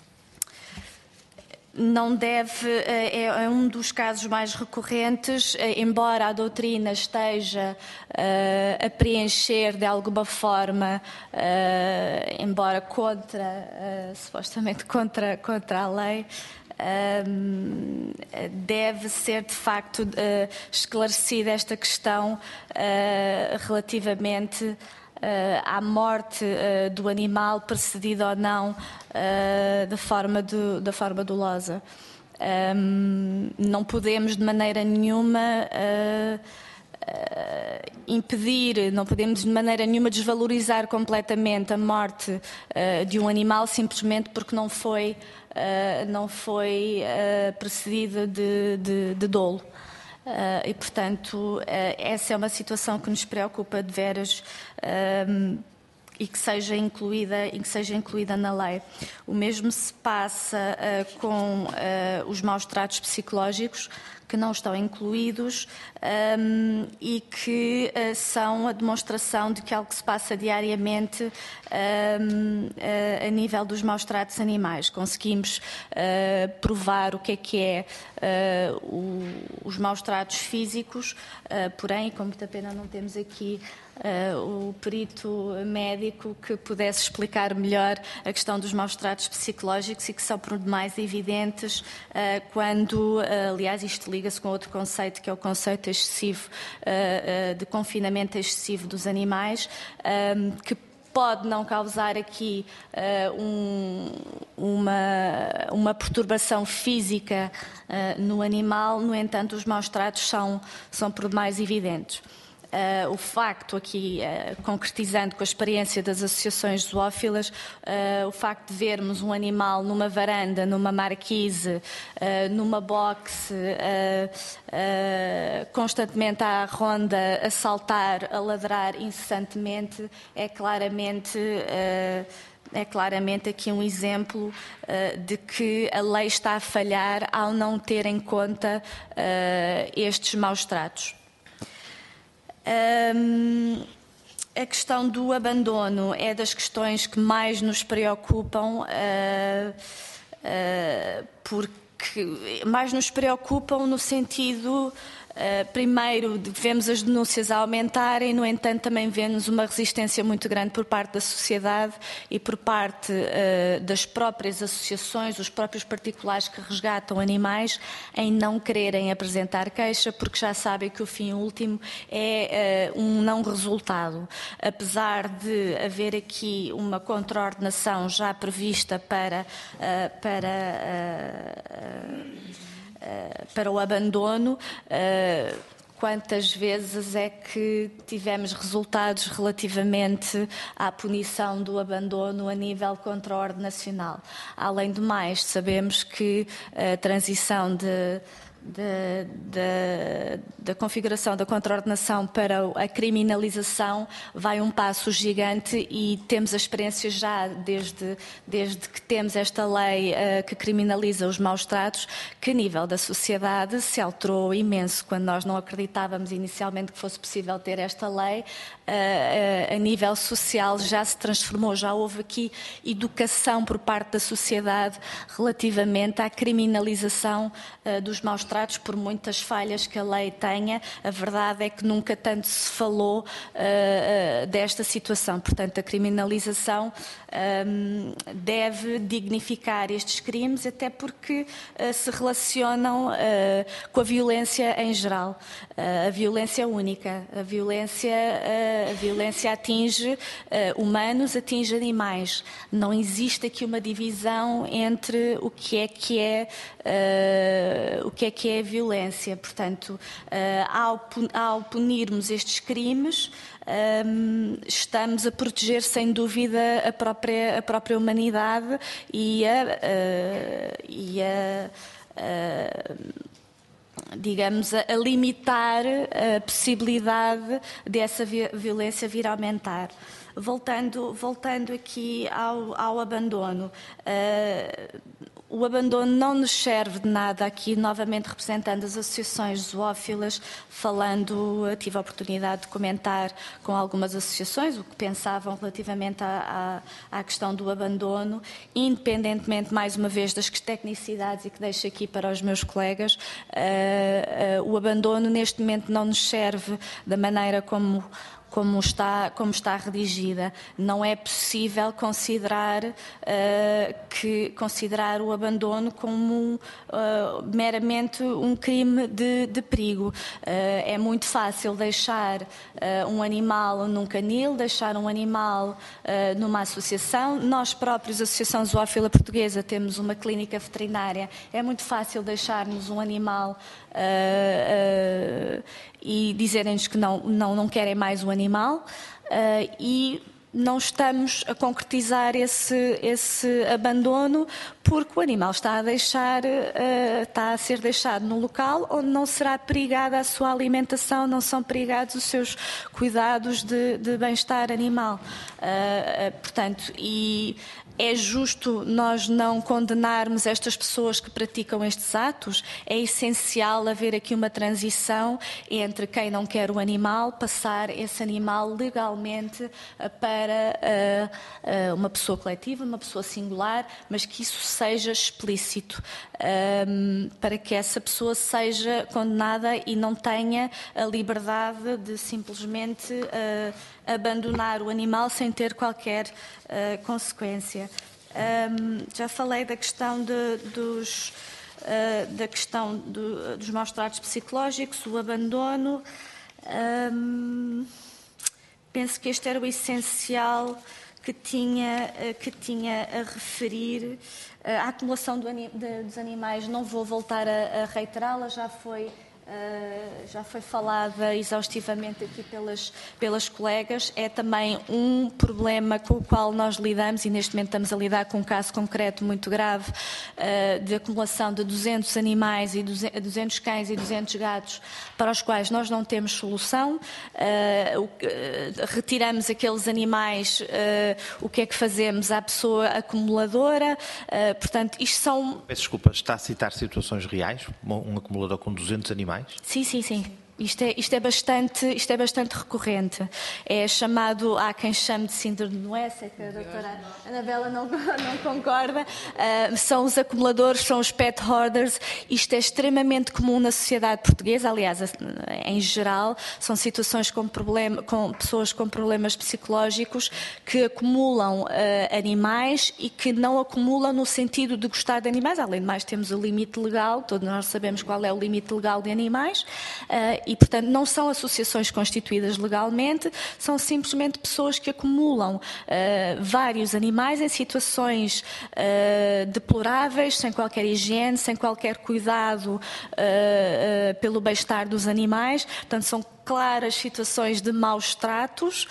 [SPEAKER 6] não deve, é um dos casos mais recorrentes, embora a doutrina esteja uh, a preencher de alguma forma, uh, embora contra, uh, supostamente contra, contra a lei, um, deve ser de facto uh, esclarecida esta questão uh, relativamente uh, à morte uh, do animal, precedida ou não uh, da forma, do, da forma dolosa. Um, não podemos de maneira nenhuma uh, uh, impedir, não podemos de maneira nenhuma desvalorizar completamente a morte uh, de um animal simplesmente porque não foi, uh, não foi uh, precedida de, de, de dolo. Uh, e, portanto, uh, essa é uma situação que nos preocupa de veras uh, e que seja incluída, e que seja incluída na lei. O mesmo se passa uh, com uh, os maus tratos psicológicos, que não estão incluídos um, e que uh, são a demonstração de que algo que se passa diariamente um, uh, a nível dos maus tratos animais. Conseguimos uh, provar o que é que é uh, o, os maus tratos físicos, uh, porém, com muita pena não temos aqui Uh, o perito médico que pudesse explicar melhor a questão dos maus tratos psicológicos e que são por demais evidentes uh, quando, uh, aliás, isto liga-se com outro conceito, que é o conceito excessivo, uh, uh, de confinamento excessivo dos animais, um, que pode não causar aqui uh, um, uma, uma perturbação física uh, no animal, no entanto, os maus tratos são, são por demais evidentes. Uh, o facto aqui, uh, concretizando com a experiência das associações zoófilas, uh, o facto de vermos um animal numa varanda, numa marquise, uh, numa boxe, uh, uh, constantemente à ronda, a saltar, a ladrar incessantemente, é claramente... Uh, É claramente aqui um exemplo uh, de que a lei está a falhar ao não ter em conta uh, estes maus tratos. Um, a questão do abandono é das questões que mais nos preocupam, uh, uh, porque mais nos preocupam no sentido... Uh, primeiro, vemos as denúncias a aumentarem, no entanto, também vemos uma resistência muito grande por parte da sociedade e por parte uh, das próprias associações, os próprios particulares que resgatam animais, em não quererem apresentar queixa, porque já sabem que o fim último é uh, um não resultado. Apesar de haver aqui uma contraordenação já prevista para... Uh, para uh, uh, para o abandono, quantas vezes é que tivemos resultados relativamente à punição do abandono a nível contraordenacional? Além do mais, sabemos que a transição de Da, da, da configuração da contraordenação para a criminalização vai um passo gigante e temos a experiência já desde, desde que temos esta lei uh, que criminaliza os maus tratos, que a nível da sociedade se alterou imenso. Quando nós não acreditávamos inicialmente que fosse possível ter esta lei, uh, uh, a nível social já se transformou, já houve aqui educação por parte da sociedade relativamente à criminalização uh, dos maus tratos. Por muitas falhas que a lei tenha, a verdade é que nunca tanto se falou uh, uh, desta situação. Portanto, a criminalização um, deve dignificar estes crimes, até porque uh, se relacionam uh, com a violência em geral. Uh, a violência é única. A violência, uh, a violência atinge uh, humanos, atinge animais. Não existe aqui uma divisão entre o que é que é, uh, o que é que é a violência. Portanto, ao, ao punirmos estes crimes, estamos a proteger sem dúvida a própria, a própria humanidade e a, e a, a digamos, a limitar a possibilidade dessa violência vir a aumentar. Voltando, voltando aqui ao, ao abandono, uh, o abandono não nos serve de nada aqui, novamente representando as associações zoófilas, falando, tive a oportunidade de comentar com algumas associações o que pensavam relativamente à, à, à questão do abandono, independentemente, mais uma vez, das tecnicidades e que deixo aqui para os meus colegas, uh, uh, o abandono neste momento não nos serve da maneira como como está, como está redigida. Não é possível considerar, uh, que, considerar o abandono como uh, meramente um crime de, de perigo. Uh, é muito fácil deixar uh, um animal num canil, deixar um animal uh, numa associação. Nós próprios, a Associação Zoófila Portuguesa, temos uma clínica veterinária. É muito fácil deixarmos um animal uh, uh, e dizerem-nos que não, não, não querem mais o animal, uh, e não estamos a concretizar esse, esse abandono porque o animal está a, deixar, uh, está a ser deixado num local onde não será perigada a sua alimentação, não são perigados os seus cuidados de, de bem-estar animal. Uh, uh, portanto, e é justo nós não condenarmos estas pessoas que praticam estes atos? É essencial haver aqui uma transição entre quem não quer o animal, passar esse animal legalmente para uh, uh, uma pessoa coletiva, uma pessoa singular, mas que isso seja explícito, um, para que essa pessoa seja condenada e não tenha a liberdade de simplesmente uh, abandonar o animal sem ter qualquer uh, consequência. Um, já falei da questão de, dos, uh, da questão do, dos maus tratos psicológicos, o abandono. Um, penso que este era o essencial que tinha, uh, que tinha a referir. Uh, a acumulação do, de, dos animais, não vou voltar a, a reiterá-la, já foi... Uh, já foi falada exaustivamente aqui pelas, pelas colegas. É também um problema com o qual nós lidamos, e neste momento estamos a lidar com um caso concreto muito grave, uh, de acumulação de duzentos animais, e duzentos cães e duzentos gatos, para os quais nós não temos solução. Uh, uh, retiramos aqueles animais, uh, o que é que fazemos à pessoa acumuladora? Uh, portanto, isto são...
[SPEAKER 2] Peço desculpa, está a citar situações reais? Um acumulador com duzentos animais?
[SPEAKER 6] Sim, sim, sim. Isto é, isto, é bastante, isto é bastante recorrente. É chamado, há quem chame de síndrome de Wessex, que a doutora Anabela não, não concorda. Uh, são os acumuladores, são os pet hoarders. Isto é extremamente comum na sociedade portuguesa, aliás, em geral. São situações com, problema, com pessoas com problemas psicológicos que acumulam uh, animais e que não acumulam no sentido de gostar de animais. Além de mais, temos o limite legal, todos nós sabemos qual é o limite legal de animais. Uh, E, portanto, não são associações constituídas legalmente, são simplesmente pessoas que acumulam uh, vários animais em situações uh, deploráveis, sem qualquer higiene, sem qualquer cuidado uh, uh, pelo bem-estar dos animais. Portanto, são claras situações de maus tratos,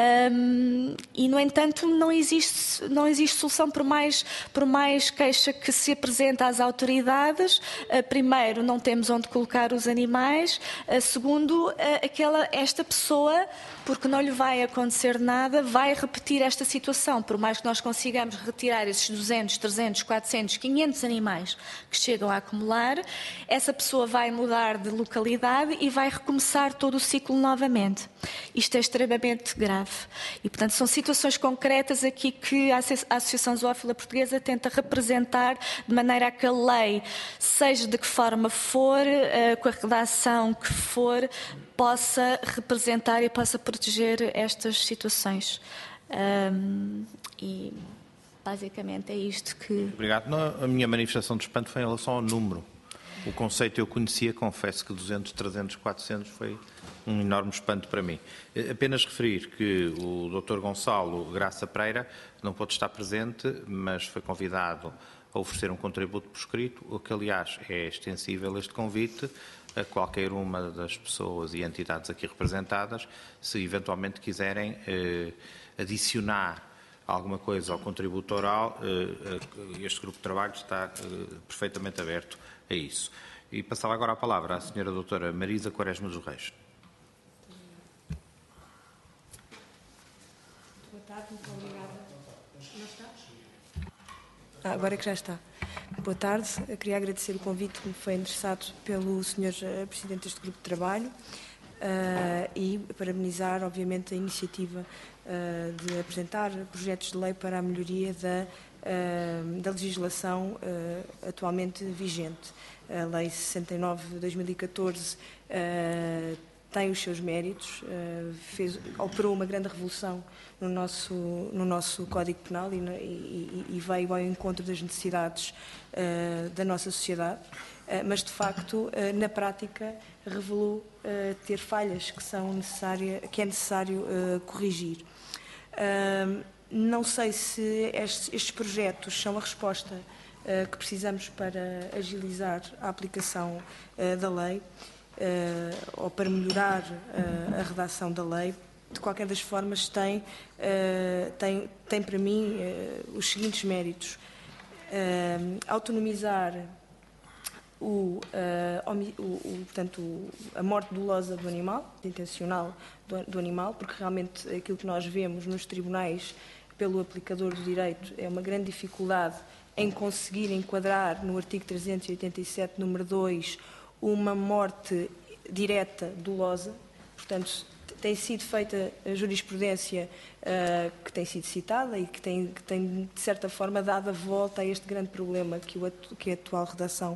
[SPEAKER 6] um, e, no entanto, não existe, não existe solução por mais, por mais queixa que se apresenta às autoridades. Uh, primeiro, não temos onde colocar os animais. Uh, segundo, uh, aquela, esta pessoa, porque não lhe vai acontecer nada, vai repetir esta situação. Por mais que nós consigamos retirar esses duzentos, trezentos, quatrocentos, quinhentos animais que chegam a acumular, essa pessoa vai mudar de localidade e vai recomeçar todo o ciclo novamente. Isto é extremamente grave. E, portanto, são situações concretas aqui que a Associação Zoófila Portuguesa tenta representar de maneira a que a lei, seja de que forma for, com a redação que for, possa representar e possa proteger estas situações. Um, e, basicamente, é isto que...
[SPEAKER 2] Obrigado. Não, a minha manifestação de espanto foi em relação ao número. O conceito eu conhecia, confesso que duzentos, trezentos, quatrocentos foi um enorme espanto para mim. Apenas referir que o doutor Gonçalo Graça Pereira não pôde estar presente, mas foi convidado a oferecer um contributo por escrito, o que, aliás, é extensível este convite a qualquer uma das pessoas e entidades aqui representadas, se eventualmente quiserem eh, adicionar alguma coisa ao contributo oral, eh, este grupo de trabalho está eh, perfeitamente aberto a isso. E passava agora a palavra à senhora doutora Marisa Quaresma dos Reis.
[SPEAKER 7] Boa tarde, muito obrigada. Não está? Ah, agora é que já está. Boa tarde. Eu queria agradecer o convite que me foi endereçado pelo senhor Presidente deste grupo de trabalho uh, e parabenizar, obviamente, a iniciativa uh, de apresentar projetos de lei para a melhoria da, uh, da legislação uh, atualmente vigente. A Lei sessenta e nove de dois mil e catorze uh, tem os seus méritos, fez, operou uma grande revolução no nosso, no nosso Código Penal e, e, e veio ao encontro das necessidades uh, da nossa sociedade, uh, mas de facto, uh, na prática, revelou uh, ter falhas que, são necessária, que é necessário uh, corrigir. Uh, não sei se estes, estes projetos são a resposta uh, que precisamos para agilizar a aplicação uh, da lei, Uh, ou para melhorar uh, a redação da lei. De qualquer das formas, tem, uh, tem, tem para mim uh, os seguintes méritos. Uh, autonomizar o, uh, o, o, portanto, a morte dolosa do animal, intencional do, do animal, porque realmente aquilo que nós vemos nos tribunais pelo aplicador do direito é uma grande dificuldade em conseguir enquadrar no artigo trezentos e oitenta e sete, número dois, uma morte direta dolosa. Portanto, tem sido feita a jurisprudência uh, que tem sido citada e que tem, que tem, de certa forma, dado a volta a este grande problema que, o, que a atual redação uh,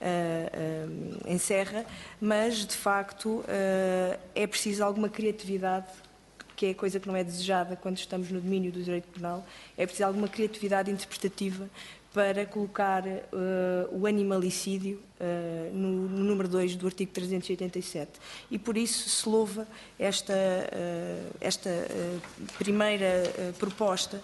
[SPEAKER 7] uh, encerra, mas, de facto, uh, é preciso alguma criatividade, que é a coisa que não é desejada quando estamos no domínio do direito penal, é preciso alguma criatividade interpretativa para colocar uh, o animalicídio uh, no, no número dois do artigo trezentos e oitenta e sete. E por isso se louva esta, uh, esta uh, primeira uh, proposta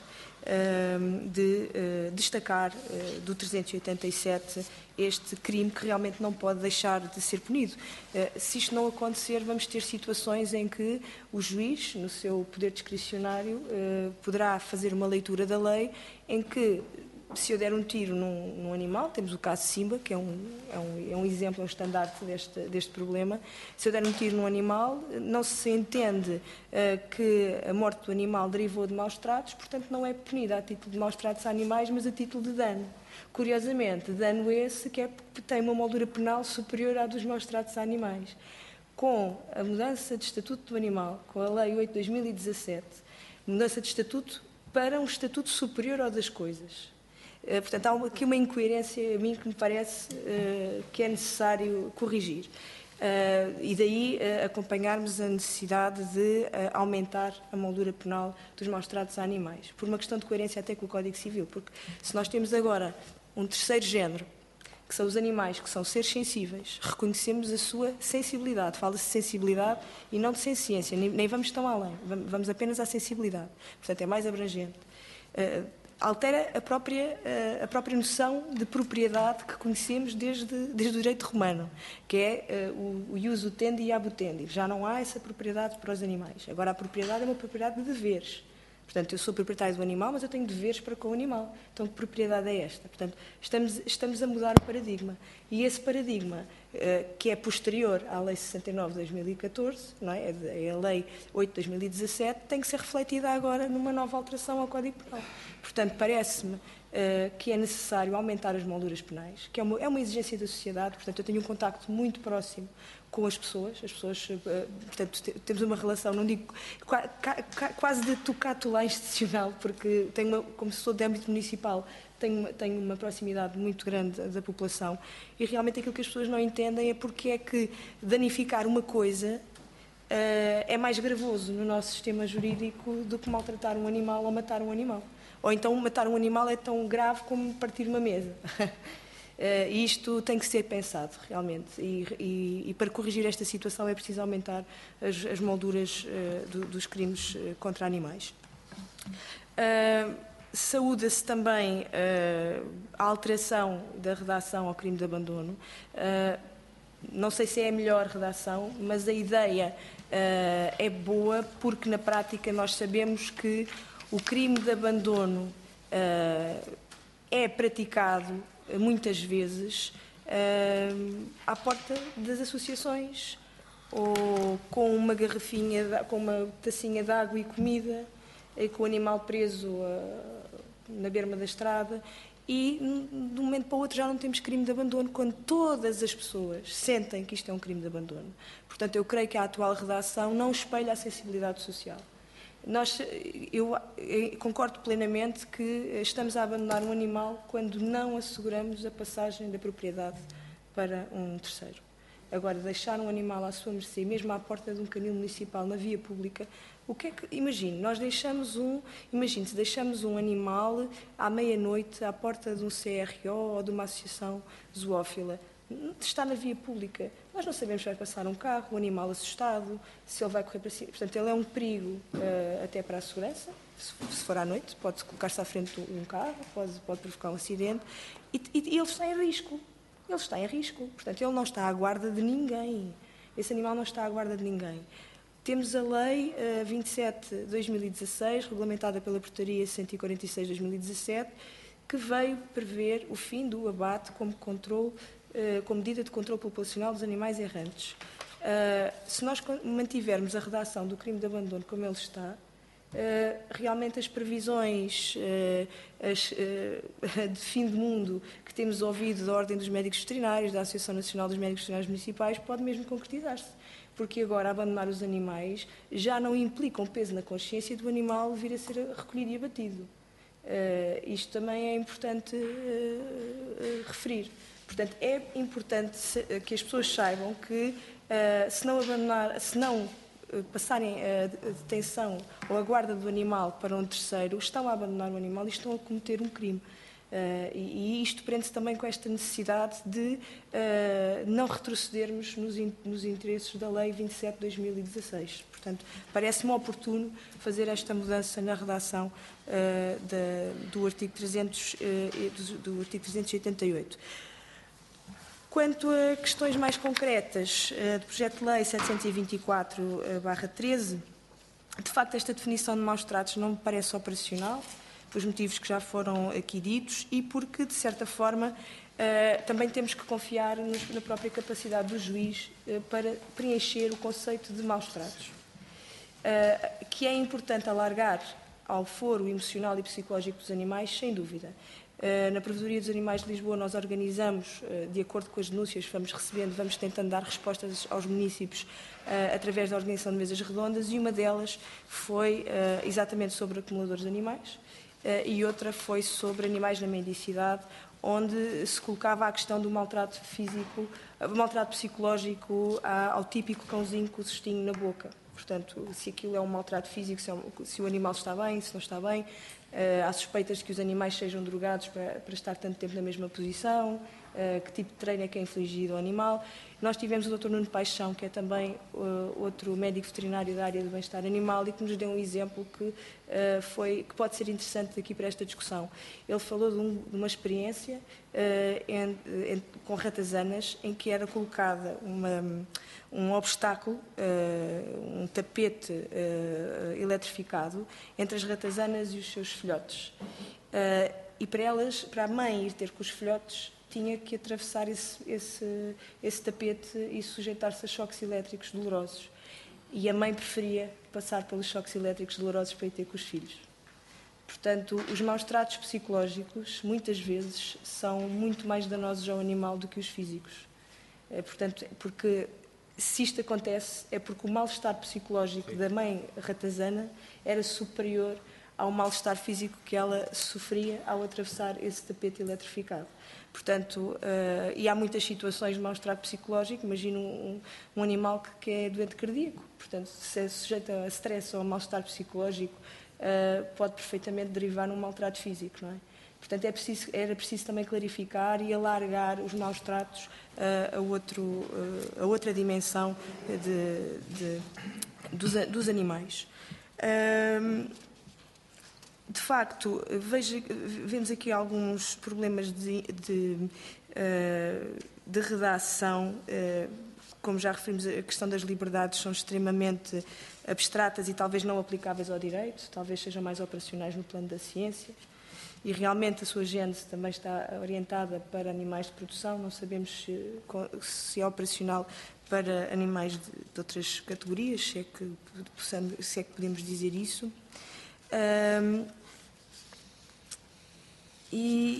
[SPEAKER 7] uh, de uh, destacar uh, do trezentos e oitenta e sete este crime que realmente não pode deixar de ser punido. Uh, se isto não acontecer, vamos ter situações em que o juiz, no seu poder discricionário, uh, poderá fazer uma leitura da lei em que, se eu der um tiro num, num animal, temos o caso Simba, que é um, é um, é um exemplo, é um estandarte deste, deste problema. Se eu der um tiro num animal, não se entende uh, que a morte do animal derivou de maus tratos, portanto não é punida a título de maus tratos a animais, mas a título de dano. Curiosamente, dano esse que é, tem uma moldura penal superior à dos maus tratos a animais. Com a mudança de estatuto do animal, com a Lei oito de dois mil e dezassete, mudança de estatuto para um estatuto superior ao das coisas. Uh, portanto, há uma, aqui uma incoerência a mim que me parece uh, que é necessário corrigir. Uh, e daí uh, acompanharmos a necessidade de uh, aumentar a moldura penal dos maus-tratos a animais, por uma questão de coerência até com o Código Civil, porque se nós temos agora um terceiro género, que são os animais, que são seres sensíveis, reconhecemos a sua sensibilidade, fala-se de sensibilidade e não de senciência, nem, nem vamos tão além, vamos apenas à sensibilidade, portanto é mais abrangente. Uh, altera a própria, a própria noção de propriedade que conhecemos desde, desde o direito romano, que é uh, o ius utendi e abutendi. Já não há essa propriedade para os animais. Agora, a propriedade é uma propriedade de deveres. Portanto, eu sou proprietário do animal, mas eu tenho deveres para com o animal. Então, que propriedade é esta? Portanto, estamos, estamos a mudar o paradigma. E esse paradigma, uh, que é posterior à Lei sessenta e nove de dois mil e catorze, não é? É a Lei oito de dois mil e dezassete, tem que ser refletida agora numa nova alteração ao Código Penal. Portanto, parece-me uh, que é necessário aumentar as molduras penais, que é uma, é uma exigência da sociedade. Portanto, eu tenho um contacto muito próximo com as pessoas, as pessoas, uh, portanto, temos uma relação, não digo, quase de tocato-lá institucional, porque tenho uma, como sou de âmbito municipal, tenho, tenho uma proximidade muito grande da população e realmente aquilo que as pessoas não entendem é porque é que danificar uma coisa uh, é mais gravoso no nosso sistema jurídico do que maltratar um animal ou matar um animal. Ou então matar um animal é tão grave como partir uma mesa. Uh, isto tem que ser pensado, realmente, e, e, e para corrigir esta situação é preciso aumentar as, as molduras uh, do, dos crimes uh, contra animais. Uh, Saúda-se também uh, a alteração da redação ao crime de abandono. Uh, não sei se é a melhor redação, mas a ideia uh, é boa porque na prática nós sabemos que o crime de abandono uh, é praticado muitas vezes uh, à porta das associações ou com uma garrafinha, de, com uma tacinha de água e comida, e com o animal preso uh, na berma da estrada e de um momento para o outro já não temos crime de abandono quando todas as pessoas sentem que isto é um crime de abandono. Portanto, eu creio que a atual redação não espelha a sensibilidade social. Nós, eu, eu concordo plenamente que estamos a abandonar um animal quando não asseguramos a passagem da propriedade para um terceiro. Agora, deixar um animal à sua mercê, mesmo à porta de um canil municipal, na via pública, o que é que, imagine, nós deixamos um, imagine se deixamos um animal à meia-noite à porta de um C R O ou de uma associação zoófila, está na via pública. Nós não sabemos se vai passar um carro, um animal assustado, se ele vai correr para cima. Portanto, ele é um perigo uh, até para a segurança. Se, se for à noite, pode colocar-se à frente de um carro, pode, pode provocar um acidente. E, e, e ele está em risco. Ele está em risco. Portanto, ele não está à guarda de ninguém. Esse animal não está à guarda de ninguém. Temos a Lei uh, vinte e sete de dois mil e dezasseis, regulamentada pela Portaria cento e quarenta e seis de dois mil e dezassete, que veio prever o fim do abate como controle, uh, como medida de controle populacional dos animais errantes. Uh, se nós mantivermos a redação do crime de abandono como ele está, uh, realmente as previsões uh, as, uh, de fim de mundo que temos ouvido da Ordem dos Médicos Veterinários, da Associação Nacional dos Médicos Veterinários Municipais, pode mesmo concretizar-se. Porque agora abandonar os animais já não implica um peso na consciência do animal vir a ser recolhido e abatido. Uh, isto também é importante uh, uh, referir. Portanto, é importante se, uh, que as pessoas saibam que uh, se não abandonar, se não uh, passarem a detenção ou a guarda do animal para um terceiro, estão a abandonar o animal e estão a cometer um crime. Uh, e, e isto prende-se também com esta necessidade de uh, não retrocedermos nos, in, nos interesses da Lei vinte e sete de dois mil e dezasseis. Portanto, parece-me oportuno fazer esta mudança na redação uh, da, do, artigo trezentos, uh, do, do artigo trezentos e oitenta e oito. Quanto a questões mais concretas uh, do projeto de Lei setecentos e vinte e quatro barra treze, de facto esta definição de maus-tratos não me parece operacional, pelos motivos que já foram aqui ditos e porque, de certa forma, uh, também temos que confiar nos, na própria capacidade do juiz uh, para preencher o conceito de maus-tratos, uh, que é importante alargar ao foro emocional e psicológico dos animais, sem dúvida. Uh, na Provedoria dos Animais de Lisboa nós organizamos, uh, de acordo com as denúncias que vamos recebendo, vamos tentando dar respostas aos municípios uh, através da organização de mesas redondas e uma delas foi uh, exatamente sobre acumuladores de animais. Uh, e outra foi sobre animais na mendicidade, onde se colocava a questão do maltrato físico, uh, maltrato psicológico à, ao típico cãozinho com o cestinho na boca. Portanto, se aquilo é um maltrato físico, se, é um, se o animal está bem, se não está bem, uh, há suspeitas de que os animais sejam drogados para, para estar tanto tempo na mesma posição, uh, que tipo de treino é que é infligido ao animal. Nós tivemos o doutor Nuno Paixão, que é também uh, outro médico veterinário da área do bem-estar animal e que nos deu um exemplo que, uh, foi, que pode ser interessante aqui para esta discussão. Ele falou de, um, de uma experiência uh, em, em, com ratazanas em que era colocada uma, um obstáculo, uh, um tapete uh, eletrificado entre as ratazanas e os seus filhotes. Uh, e para elas, para a mãe ir ter com os filhotes, tinha que atravessar esse, esse, esse tapete e sujeitar-se a choques elétricos dolorosos. E a mãe preferia passar pelos choques elétricos dolorosos para ir ter com os filhos. Portanto, os maus-tratos psicológicos, muitas vezes, são muito mais danosos ao animal do que os físicos. É, portanto, porque se isto acontece, é porque o mal-estar psicológico da mãe ratazana era superior ao mal-estar físico que ela sofria ao atravessar esse tapete eletrificado. Portanto, uh, e há muitas situações de maus-trato psicológico. Imagino um, um animal que, que é doente cardíaco. Portanto, se é sujeito a stress ou a mal-estar psicológico, uh, pode perfeitamente derivar num maltrato físico, não é? Portanto, é preciso, era preciso também clarificar e alargar os maus-tratos uh, a, outro, uh, a outra dimensão de, de, dos, dos animais. Uh, De facto, vejo, vemos aqui alguns problemas de, de, de redação. Como já referimos, a questão das liberdades são extremamente abstratas e talvez não aplicáveis ao direito, talvez sejam mais operacionais no plano da ciência. E realmente a sua gênese também está orientada para animais de produção, não sabemos se, se é operacional para animais de, de outras categorias, se é, que, se é que podemos dizer isso. Um, e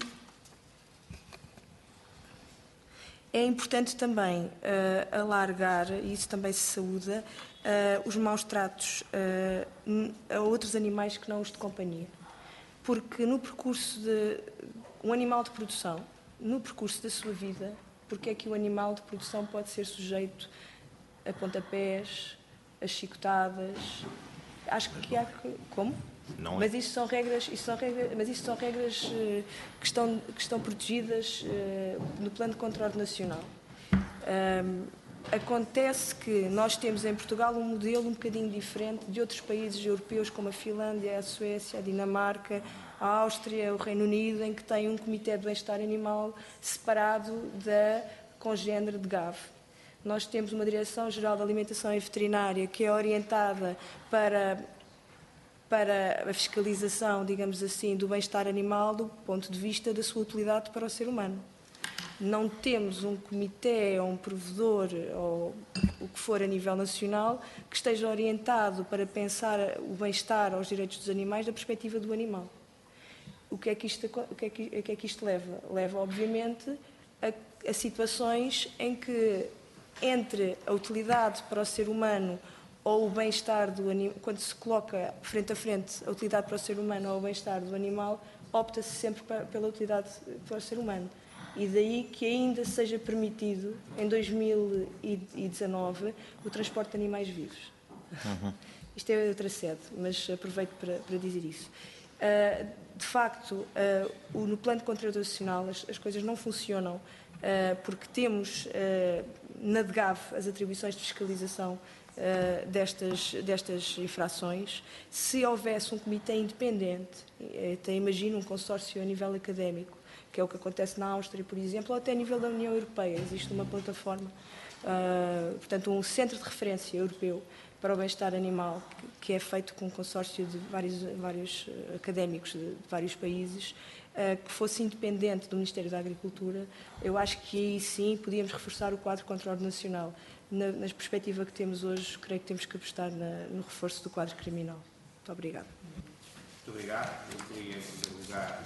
[SPEAKER 7] é importante também uh, alargar, e isso também se saúda, uh, os maus-tratos uh, a outros animais que não os de companhia. Porque no percurso de um animal de produção, no percurso da sua vida, porque é que o animal de produção pode ser sujeito a pontapés, a chicotadas. Acho que há que... Como?
[SPEAKER 2] Não é.
[SPEAKER 7] Mas isto são regras, isto são regras, mas isto são regras uh, que, estão, que estão protegidas uh, no plano de controle nacional. Um, acontece que nós temos em Portugal um modelo um bocadinho diferente de outros países europeus, como a Finlândia, a Suécia, a Dinamarca, a Áustria, o Reino Unido, em que tem um comitê de bem-estar animal separado da congénere de Gavi. Nós temos uma Direção-Geral de Alimentação e Veterinária que é orientada para, para a fiscalização, digamos assim, do bem-estar animal do ponto de vista da sua utilidade para o ser humano. Não temos um comitê ou um provedor ou o que for a nível nacional que esteja orientado para pensar o bem-estar aos direitos dos animais da perspectiva do animal. O que é que isto, o que é que, o que é que isto leva? Leva, obviamente, a, a situações em que entre a utilidade para o ser humano ou o bem-estar do animal, quando se coloca frente a frente a utilidade para o ser humano ou o bem-estar do animal, opta-se sempre pela utilidade para o ser humano. E daí que ainda seja permitido, em dois mil e dezanove, o transporte de animais vivos. Uhum. Isto é outra sede, mas aproveito para, para dizer isso. Uh, de facto, uh, o, no plano de controle nacional as, as coisas não funcionam uh, porque temos uh, na D G A V as atribuições de fiscalização uh, destas, destas infrações. Se houvesse um comitê independente, até imagino um consórcio a nível académico, que é o que acontece na Áustria, por exemplo, ou até a nível da União Europeia, existe uma plataforma, uh, portanto um centro de referência europeu para o bem-estar animal, que é feito com um consórcio de vários, vários académicos de, de vários países, uh, que fosse independente do Ministério da Agricultura. Eu acho que aí sim podíamos reforçar o quadro de controle nacional. Na, na perspectiva que temos hoje, creio que temos que apostar na, no reforço do quadro criminal. Muito obrigada.
[SPEAKER 2] Muito obrigado. Eu queria, em primeiro lugar...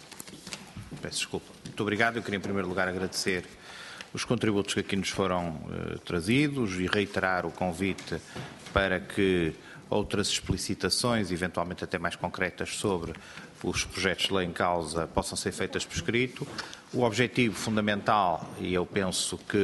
[SPEAKER 2] Peço desculpa. Muito obrigado. Eu queria, em primeiro lugar, agradecer os contributos que aqui nos foram uh, trazidos e reiterar o convite para que outras explicitações, eventualmente até mais concretas, sobre os projetos de lei em causa possam ser feitas por escrito. O objetivo fundamental, e eu penso que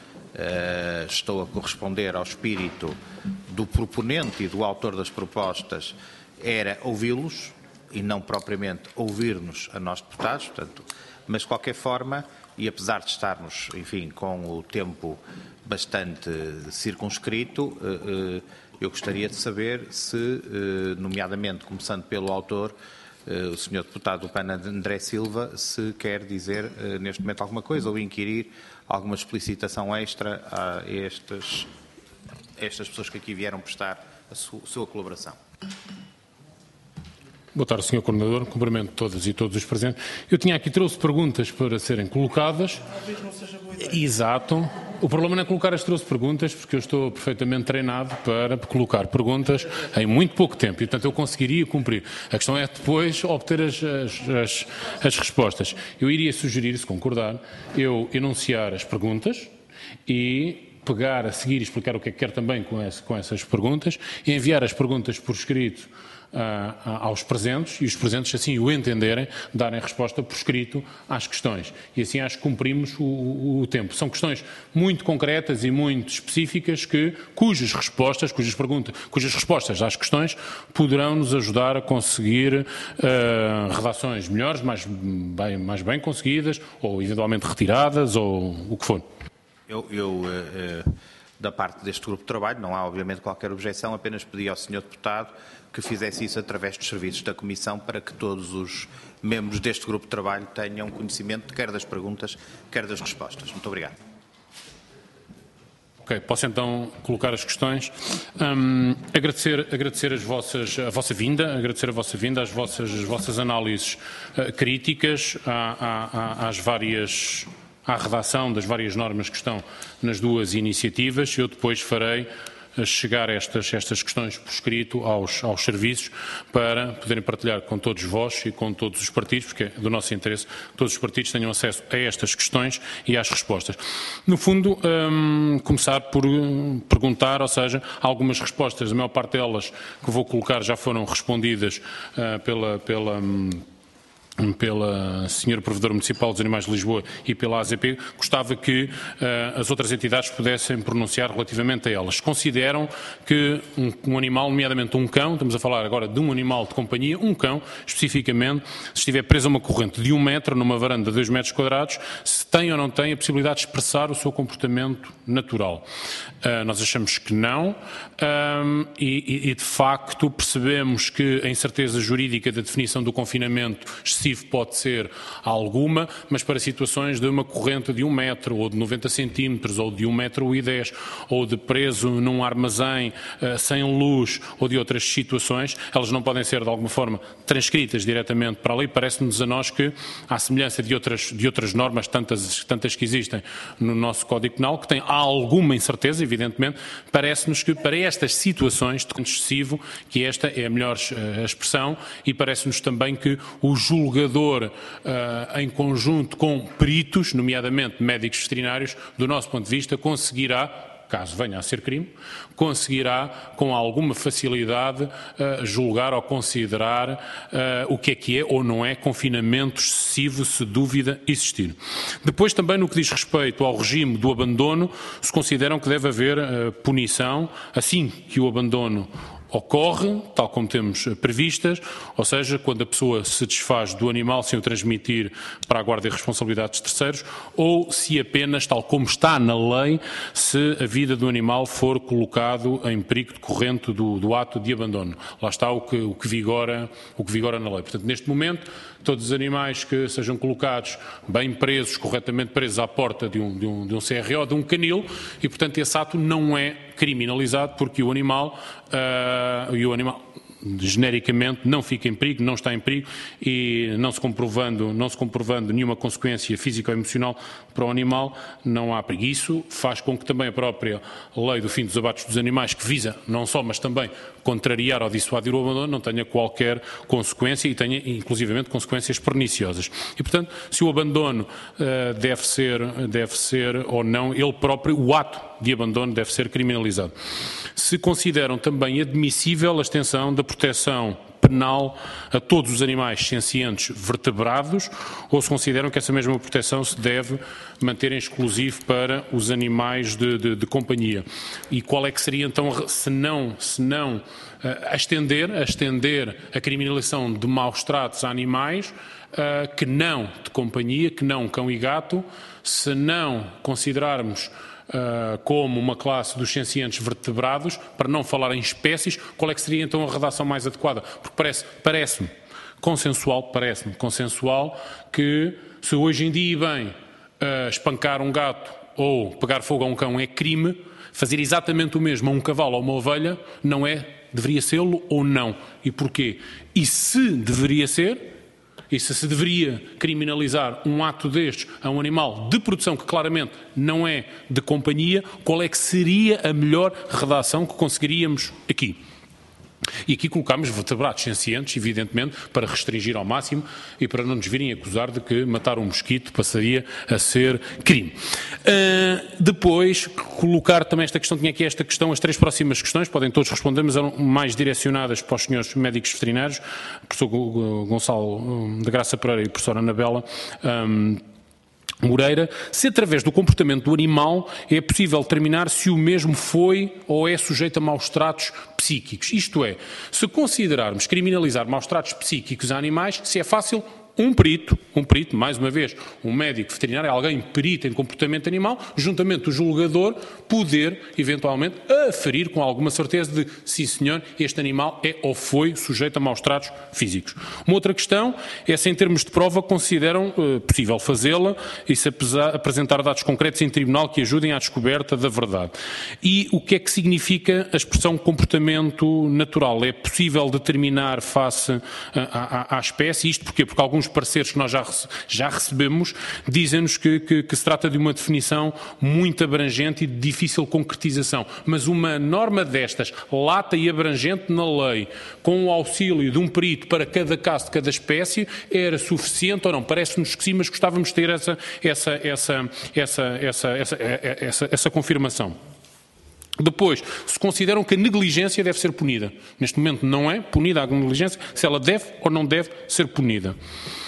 [SPEAKER 2] uh, estou a corresponder ao espírito do proponente e do autor das propostas, era ouvi-los e não propriamente ouvir-nos a nós deputados, portanto, mas de qualquer forma, e apesar de estarmos, enfim, com o tempo bastante circunscrito, eu gostaria de saber se, nomeadamente, começando pelo autor, o senhor deputado Pana André Silva, se quer dizer neste momento alguma coisa ou inquirir alguma explicitação extra a estas, a estas pessoas que aqui vieram prestar a sua, a sua colaboração.
[SPEAKER 8] Boa tarde, senhor Coordenador. Cumprimento todas e todos os presentes. Eu tinha aqui, trouxe perguntas para serem colocadas.
[SPEAKER 9] Talvez não seja boa ideia.
[SPEAKER 8] Exato. O problema não é colocar as trouxe perguntas, porque eu estou perfeitamente treinado para colocar perguntas em muito pouco tempo e, portanto, eu conseguiria cumprir. A questão é depois obter as, as, as, as respostas. Eu iria sugerir, se concordar, eu enunciar as perguntas e pegar a seguir e explicar o que é que quer também com, esse, com essas perguntas e enviar as perguntas por escrito aos presentes e os presentes, assim o entenderem, darem resposta por escrito às questões. E assim acho que cumprimos o, o, o tempo. São questões muito concretas e muito específicas que, cujas respostas, cujas perguntas, cujas respostas às questões poderão nos ajudar a conseguir uh, redações melhores, mais bem, mais bem conseguidas, ou eventualmente retiradas, ou o que for.
[SPEAKER 2] Eu... eu uh, uh... Da parte deste grupo de trabalho, não há obviamente qualquer objeção, apenas pedi ao senhor deputado que fizesse isso através dos serviços da Comissão para que todos os membros deste grupo de trabalho tenham conhecimento quer das perguntas, quer das respostas. Muito obrigado.
[SPEAKER 8] Ok, posso então colocar as questões. Um, agradecer agradecer as vossas, a vossa vinda, agradecer a vossa vinda, as vossas, as vossas análises uh, críticas à, à, às várias... à redação das várias normas que estão nas duas iniciativas. Eu depois farei chegar estas, estas questões por escrito aos, aos serviços para poderem partilhar com todos vós e com todos os partidos, porque é do nosso interesse que todos os partidos tenham acesso a estas questões e às respostas. No fundo, hum, começar por perguntar, ou seja, algumas respostas, a maior parte delas que vou colocar já foram respondidas uh, pela... pela hum, pela senhora Provedora Municipal dos Animais de Lisboa e pela A Z P, gostava que uh, as outras entidades pudessem pronunciar relativamente a elas. Consideram que um, um animal, nomeadamente um cão, estamos a falar agora de um animal de companhia, um cão, especificamente, se estiver preso a uma corrente de um metro, numa varanda de dois metros quadrados, se tem ou não tem a possibilidade de expressar o seu comportamento natural. Uh, nós achamos que não, um, e, e de facto percebemos que a incerteza jurídica da definição do confinamento pode ser alguma, mas para situações de uma corrente de um metro, ou de noventa centímetros, ou de um metro e dez, ou de preso num armazém uh, sem luz, ou de outras situações, elas não podem ser de alguma forma transcritas diretamente para a lei. Parece-nos a nós que, à semelhança de outras, de outras normas, tantas, tantas que existem no nosso Código Penal, que tem alguma incerteza, evidentemente, parece-nos que para estas situações de excessivo, que esta é a melhor uh, expressão, e parece-nos também que o julgamento julgador, uh, em conjunto com peritos, nomeadamente médicos veterinários, do nosso ponto de vista, conseguirá, caso venha a ser crime, conseguirá com alguma facilidade uh, julgar ou considerar uh, o que é que é ou não é confinamento excessivo, se dúvida existir. Depois também no que diz respeito ao regime do abandono, se consideram que deve haver uh, punição assim que o abandono ocorre, tal como temos previstas, ou seja, quando a pessoa se desfaz do animal sem o transmitir para a guarda e responsabilidade dos terceiros, ou se apenas, tal como está na lei, se a vida do animal for colocado em perigo decorrente do, do ato de abandono. Lá está o que, o que vigora, o que vigora na lei. Portanto, neste momento, todos os animais que sejam colocados bem presos, corretamente presos à porta de um, de um, de um C R O, de um canil, e portanto esse ato não é criminalizado, porque o animal, uh, e o animal genericamente não fica em perigo, não está em perigo, e não se comprovando, não se comprovando nenhuma consequência física ou emocional para o animal, não há perigo. Isso faz com que também a própria lei do fim dos abates dos animais, que visa não só, mas também contrariar ou dissuadir o abandono, não tenha qualquer consequência e tenha inclusivamente consequências perniciosas. E portanto, se o abandono uh, deve ser, deve ser ou não, ele próprio, o ato de abandono deve ser criminalizado. Se consideram também admissível a extensão da proteção penal a todos os animais sencientes vertebrados, ou se consideram que essa mesma proteção se deve manter em exclusivo para os animais de, de, de companhia. E qual é que seria então, se não, se não a estender, a estender a criminalização de maus tratos a animais uh, que não de companhia, que não cão e gato, se não considerarmos Uh, como uma classe dos sencientes vertebrados, para não falar em espécies, qual é que seria então a redação mais adequada? Porque parece, parece-me consensual, parece-me consensual que se hoje em dia e bem uh, espancar um gato ou pegar fogo a um cão é crime, fazer exatamente o mesmo a um cavalo ou uma ovelha não é, deveria ser-lo ou não? E porquê? E se deveria ser, e se se deveria criminalizar um ato destes a um animal de produção que claramente não é de companhia, qual é que seria a melhor redação que conseguiríamos aqui? E aqui colocámos vertebrados sencientes, evidentemente, para restringir ao máximo e para não nos virem acusar de que matar um mosquito passaria a ser crime. Uh, depois, colocar também esta questão, tinha aqui esta questão, as três próximas questões, podem todos responder, mas eram mais direcionadas para os senhores médicos veterinários, professor Gonçalo da Graça Pereira e professora Anabela um, Moreira, se através do comportamento do animal é possível determinar se o mesmo foi ou é sujeito a maus tratos psíquicos. Isto é, se considerarmos criminalizar maus tratos psíquicos a animais, se é fácil, um perito, um perito, mais uma vez, um médico veterinário, alguém perito em comportamento animal, juntamente o julgador, poder, eventualmente, aferir com alguma certeza de, sim senhor, este animal é ou foi sujeito a maus tratos físicos. Uma outra questão é se, em termos de prova, consideram uh, possível fazê-la e se apesar, apresentar dados concretos em tribunal que ajudem à descoberta da verdade. E o que é que significa a expressão comportamento natural? É possível determinar face à, à, à espécie, isto porquê? Porque alguns pareceres que nós já, já recebemos dizem-nos que, que, que se trata de uma definição muito abrangente e de difícil concretização, mas uma norma destas, lata e abrangente na lei, com o auxílio de um perito para cada caso de cada espécie, era suficiente ou não? Parece-nos que sim, mas gostávamos de ter essa, essa, essa, essa, essa, essa, essa, essa confirmação. Depois, se consideram que a negligência deve ser punida. Neste momento não é punida a negligência, se ela deve ou não deve ser punida.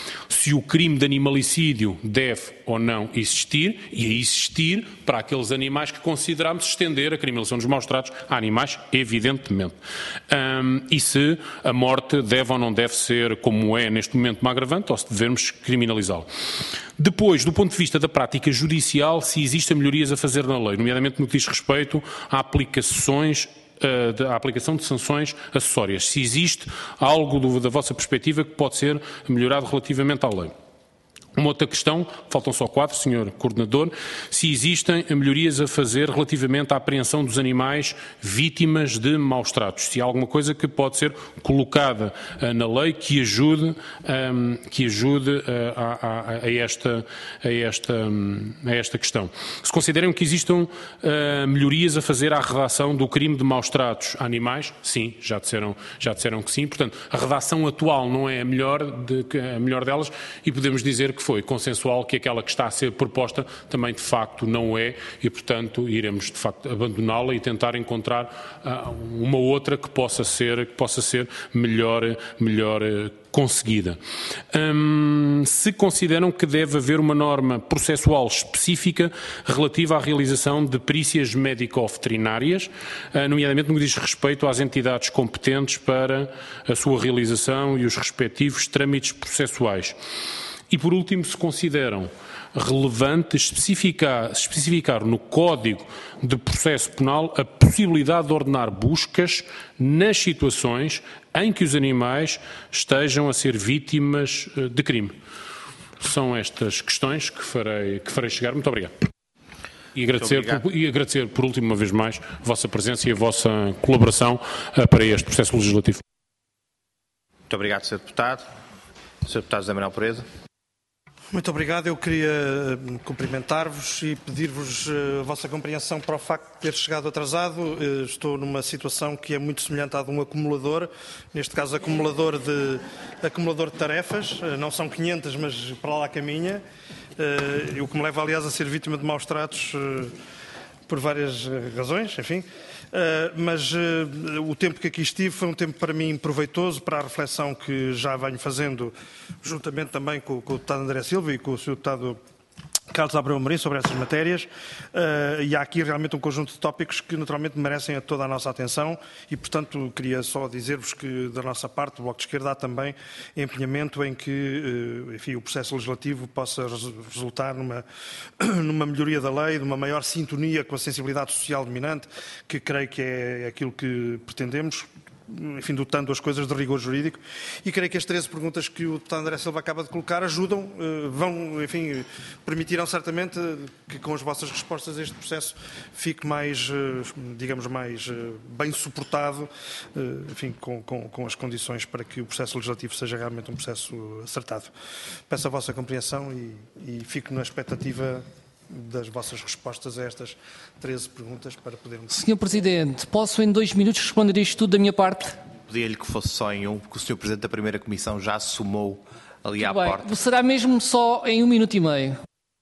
[SPEAKER 8] se o crime de animalicídio deve ou não existir, e a existir para aqueles animais que consideramos estender a criminalização dos maus-tratos a animais, evidentemente. Um, e se a morte deve ou não deve ser, como é neste momento, uma agravante, ou se devemos criminalizá-lo. Depois, do ponto de vista da prática judicial, se existem melhorias a fazer na lei, nomeadamente no que diz respeito a aplicações a aplicação de sanções acessórias, se existe algo do, da vossa perspectiva que pode ser melhorado relativamente à lei. Uma outra questão, faltam só quatro, senhor Coordenador, se existem melhorias a fazer relativamente à apreensão dos animais vítimas de maus-tratos, se há alguma coisa que pode ser colocada uh, na lei que ajude, um, que ajude uh, a, a, a, esta, a, esta, um, a esta questão. Se consideram que existam uh, melhorias a fazer à redação do crime de maus-tratos a animais, sim, já disseram, já disseram que sim, portanto, a redação atual não é a melhor, de, a melhor delas e podemos dizer que foi consensual que aquela que está a ser proposta também de facto não é e, portanto, iremos de facto abandoná-la e tentar encontrar uh, uma outra que possa ser, que possa ser melhor, melhor uh, conseguida. Hum, se consideram que deve haver uma norma processual específica relativa à realização de perícias médico-veterinárias, uh, nomeadamente no que diz respeito às entidades competentes para a sua realização e os respectivos trâmites processuais. E, por último, se consideram relevante especificar, especificar no Código de Processo Penal a possibilidade de ordenar buscas nas situações em que os animais estejam a ser vítimas de crime. São estas questões que farei, que farei chegar. Muito obrigado. E agradecer, por, e agradecer, por último, uma vez mais, a vossa presença e a vossa colaboração uh, para este processo legislativo.
[SPEAKER 2] Muito obrigado, senhor Deputado. senhor Deputado José Manuel Pereza.
[SPEAKER 9] Muito obrigado. Eu queria cumprimentar-vos e pedir-vos a vossa compreensão para o facto de ter chegado atrasado. Estou numa situação que é muito semelhante à de um acumulador, neste caso acumulador de, acumulador de tarefas, não são quinhentas, mas para lá caminha, o que me leva, aliás, a ser vítima de maus tratos por várias razões, enfim. Uh, mas uh, o tempo que aqui estive foi um tempo para mim proveitoso para a reflexão que já venho fazendo, juntamente também com, com o deputado André Silva e com o senhor deputado Carlos Abreu Amorim sobre essas matérias, uh, e há aqui realmente um conjunto de tópicos que naturalmente merecem toda a nossa atenção e, portanto, queria só dizer-vos que da nossa parte, do Bloco de Esquerda, há também empenhamento em que, uh, enfim, o processo legislativo possa resultar numa, numa melhoria da lei, numa maior sintonia com a sensibilidade social dominante, que creio que é aquilo que pretendemos, enfim, dotando as coisas de rigor jurídico, e creio que as treze perguntas que o deputado André Silva acaba de colocar ajudam, vão, enfim, permitirão certamente que com as vossas respostas este processo fique mais, digamos, mais bem suportado, enfim, com, com, com as condições para que o processo legislativo seja realmente um processo acertado. Peço a vossa compreensão e, e fico na expectativa das vossas respostas a estas treze perguntas para podermos...
[SPEAKER 1] senhor Presidente, posso em dois minutos responder isto tudo da minha parte?
[SPEAKER 2] Pedia-lhe que fosse só em um, porque o senhor Presidente da Primeira Comissão já assumou ali
[SPEAKER 1] tudo
[SPEAKER 2] à
[SPEAKER 1] bem.
[SPEAKER 2] porta.
[SPEAKER 1] Será mesmo só em um minuto e meio.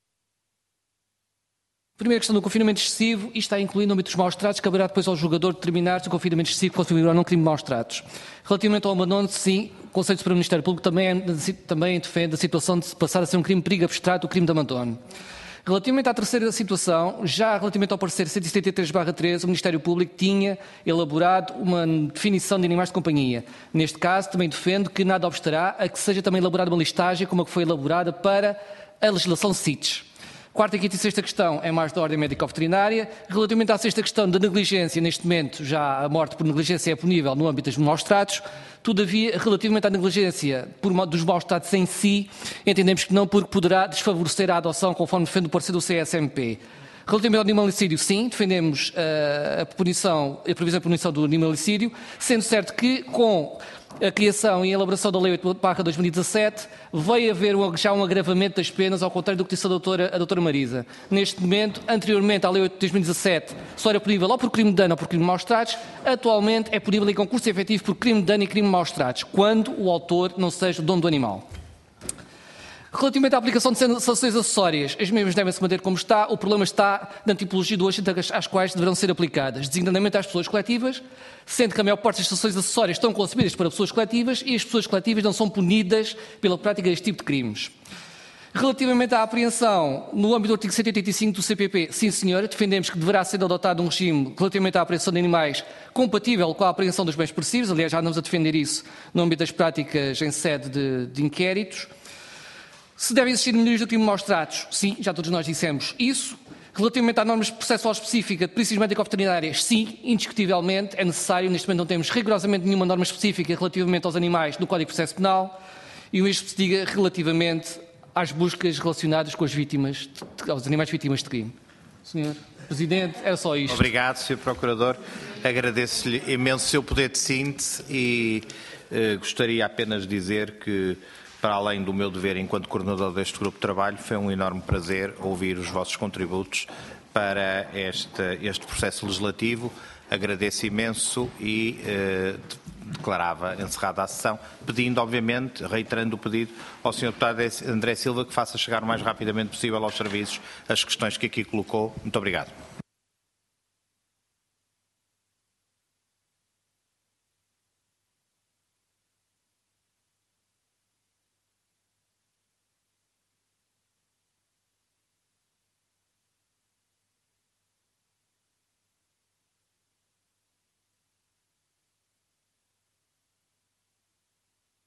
[SPEAKER 1] Primeira questão do confinamento excessivo, isto está incluído no âmbito dos maus-tratos, caberá depois ao julgador determinar se o confinamento excessivo configura ou não crime de maus-tratos. Relativamente ao abandono, sim, o Conselho Supremo do Ministério Público também, também defende a situação de passar a ser um crime de perigo abstrato, o crime de abandono. Relativamente à terceira situação, já relativamente ao parecer cento e setenta e três barra treze, o Ministério Público tinha elaborado uma definição de animais de companhia. Neste caso, também defendo que nada obstará a que seja também elaborada uma listagem como a que foi elaborada para a legislação C I T E S. Quarta, quinta e sexta questão é mais da ordem médico-veterinária. Relativamente à sexta questão da negligência, neste momento já a morte por negligência é punível no âmbito dos maus-tratos. Todavia, relativamente à negligência por, dos maus-tratos em si, entendemos que não, porque poderá desfavorecer a adoção, conforme defende o parecer do C S M P. Relativamente ao animalicídio, sim, defendemos uh, a, punição, a previsão de punição do animalicídio, sendo certo que com a criação e a elaboração da Lei oito barra dois mil e dezassete veio haver um, já um agravamento das penas, ao contrário do que disse a doutora, a doutora Marisa. Neste momento, anteriormente à Lei oito de dois mil e dezassete, só era punível ou por crime de dano ou por crime de maus-tratos, atualmente é punível em concurso efetivo por crime de dano e crime de maus-tratos, quando o autor não seja o dono do animal. Relativamente à aplicação de sanções acessórias, as mesmas devem se manter como está. O problema está na tipologia do agente às quais deverão ser aplicadas, designadamente às pessoas coletivas, sendo que a maior parte das sanções acessórias estão concebidas para pessoas coletivas e as pessoas coletivas não são punidas pela prática deste tipo de crimes. Relativamente à apreensão, no âmbito do artigo cento e oitenta e cinco do C P P, sim senhora, defendemos que deverá ser adotado um regime relativamente à apreensão de animais compatível com a apreensão dos bens perecíveis. Aliás, já andamos a defender isso no âmbito das práticas em sede de, de inquéritos. Se devem existir melhorias do crime de maus tratos, sim, já todos nós dissemos isso. Relativamente à normas processual específica de perícias médico-veterinárias, sim, indiscutivelmente, é necessário. Neste momento não temos rigorosamente nenhuma norma específica relativamente aos animais no Código de Processo Penal e o mesmo se diga relativamente às buscas relacionadas com as vítimas, aos animais vítimas de crime. senhor Presidente, era só isto.
[SPEAKER 2] Obrigado, senhor Procurador. Agradeço-lhe imenso o seu poder de síntese e eh, gostaria apenas de dizer que, para além do meu dever enquanto coordenador deste grupo de trabalho, foi um enorme prazer ouvir os vossos contributos para este, este processo legislativo. Agradeço imenso e eh, declarava encerrada a sessão, pedindo, obviamente, reiterando o pedido ao senhor Deputado André Silva que faça chegar o mais rapidamente possível aos serviços as questões que aqui colocou. Muito obrigado.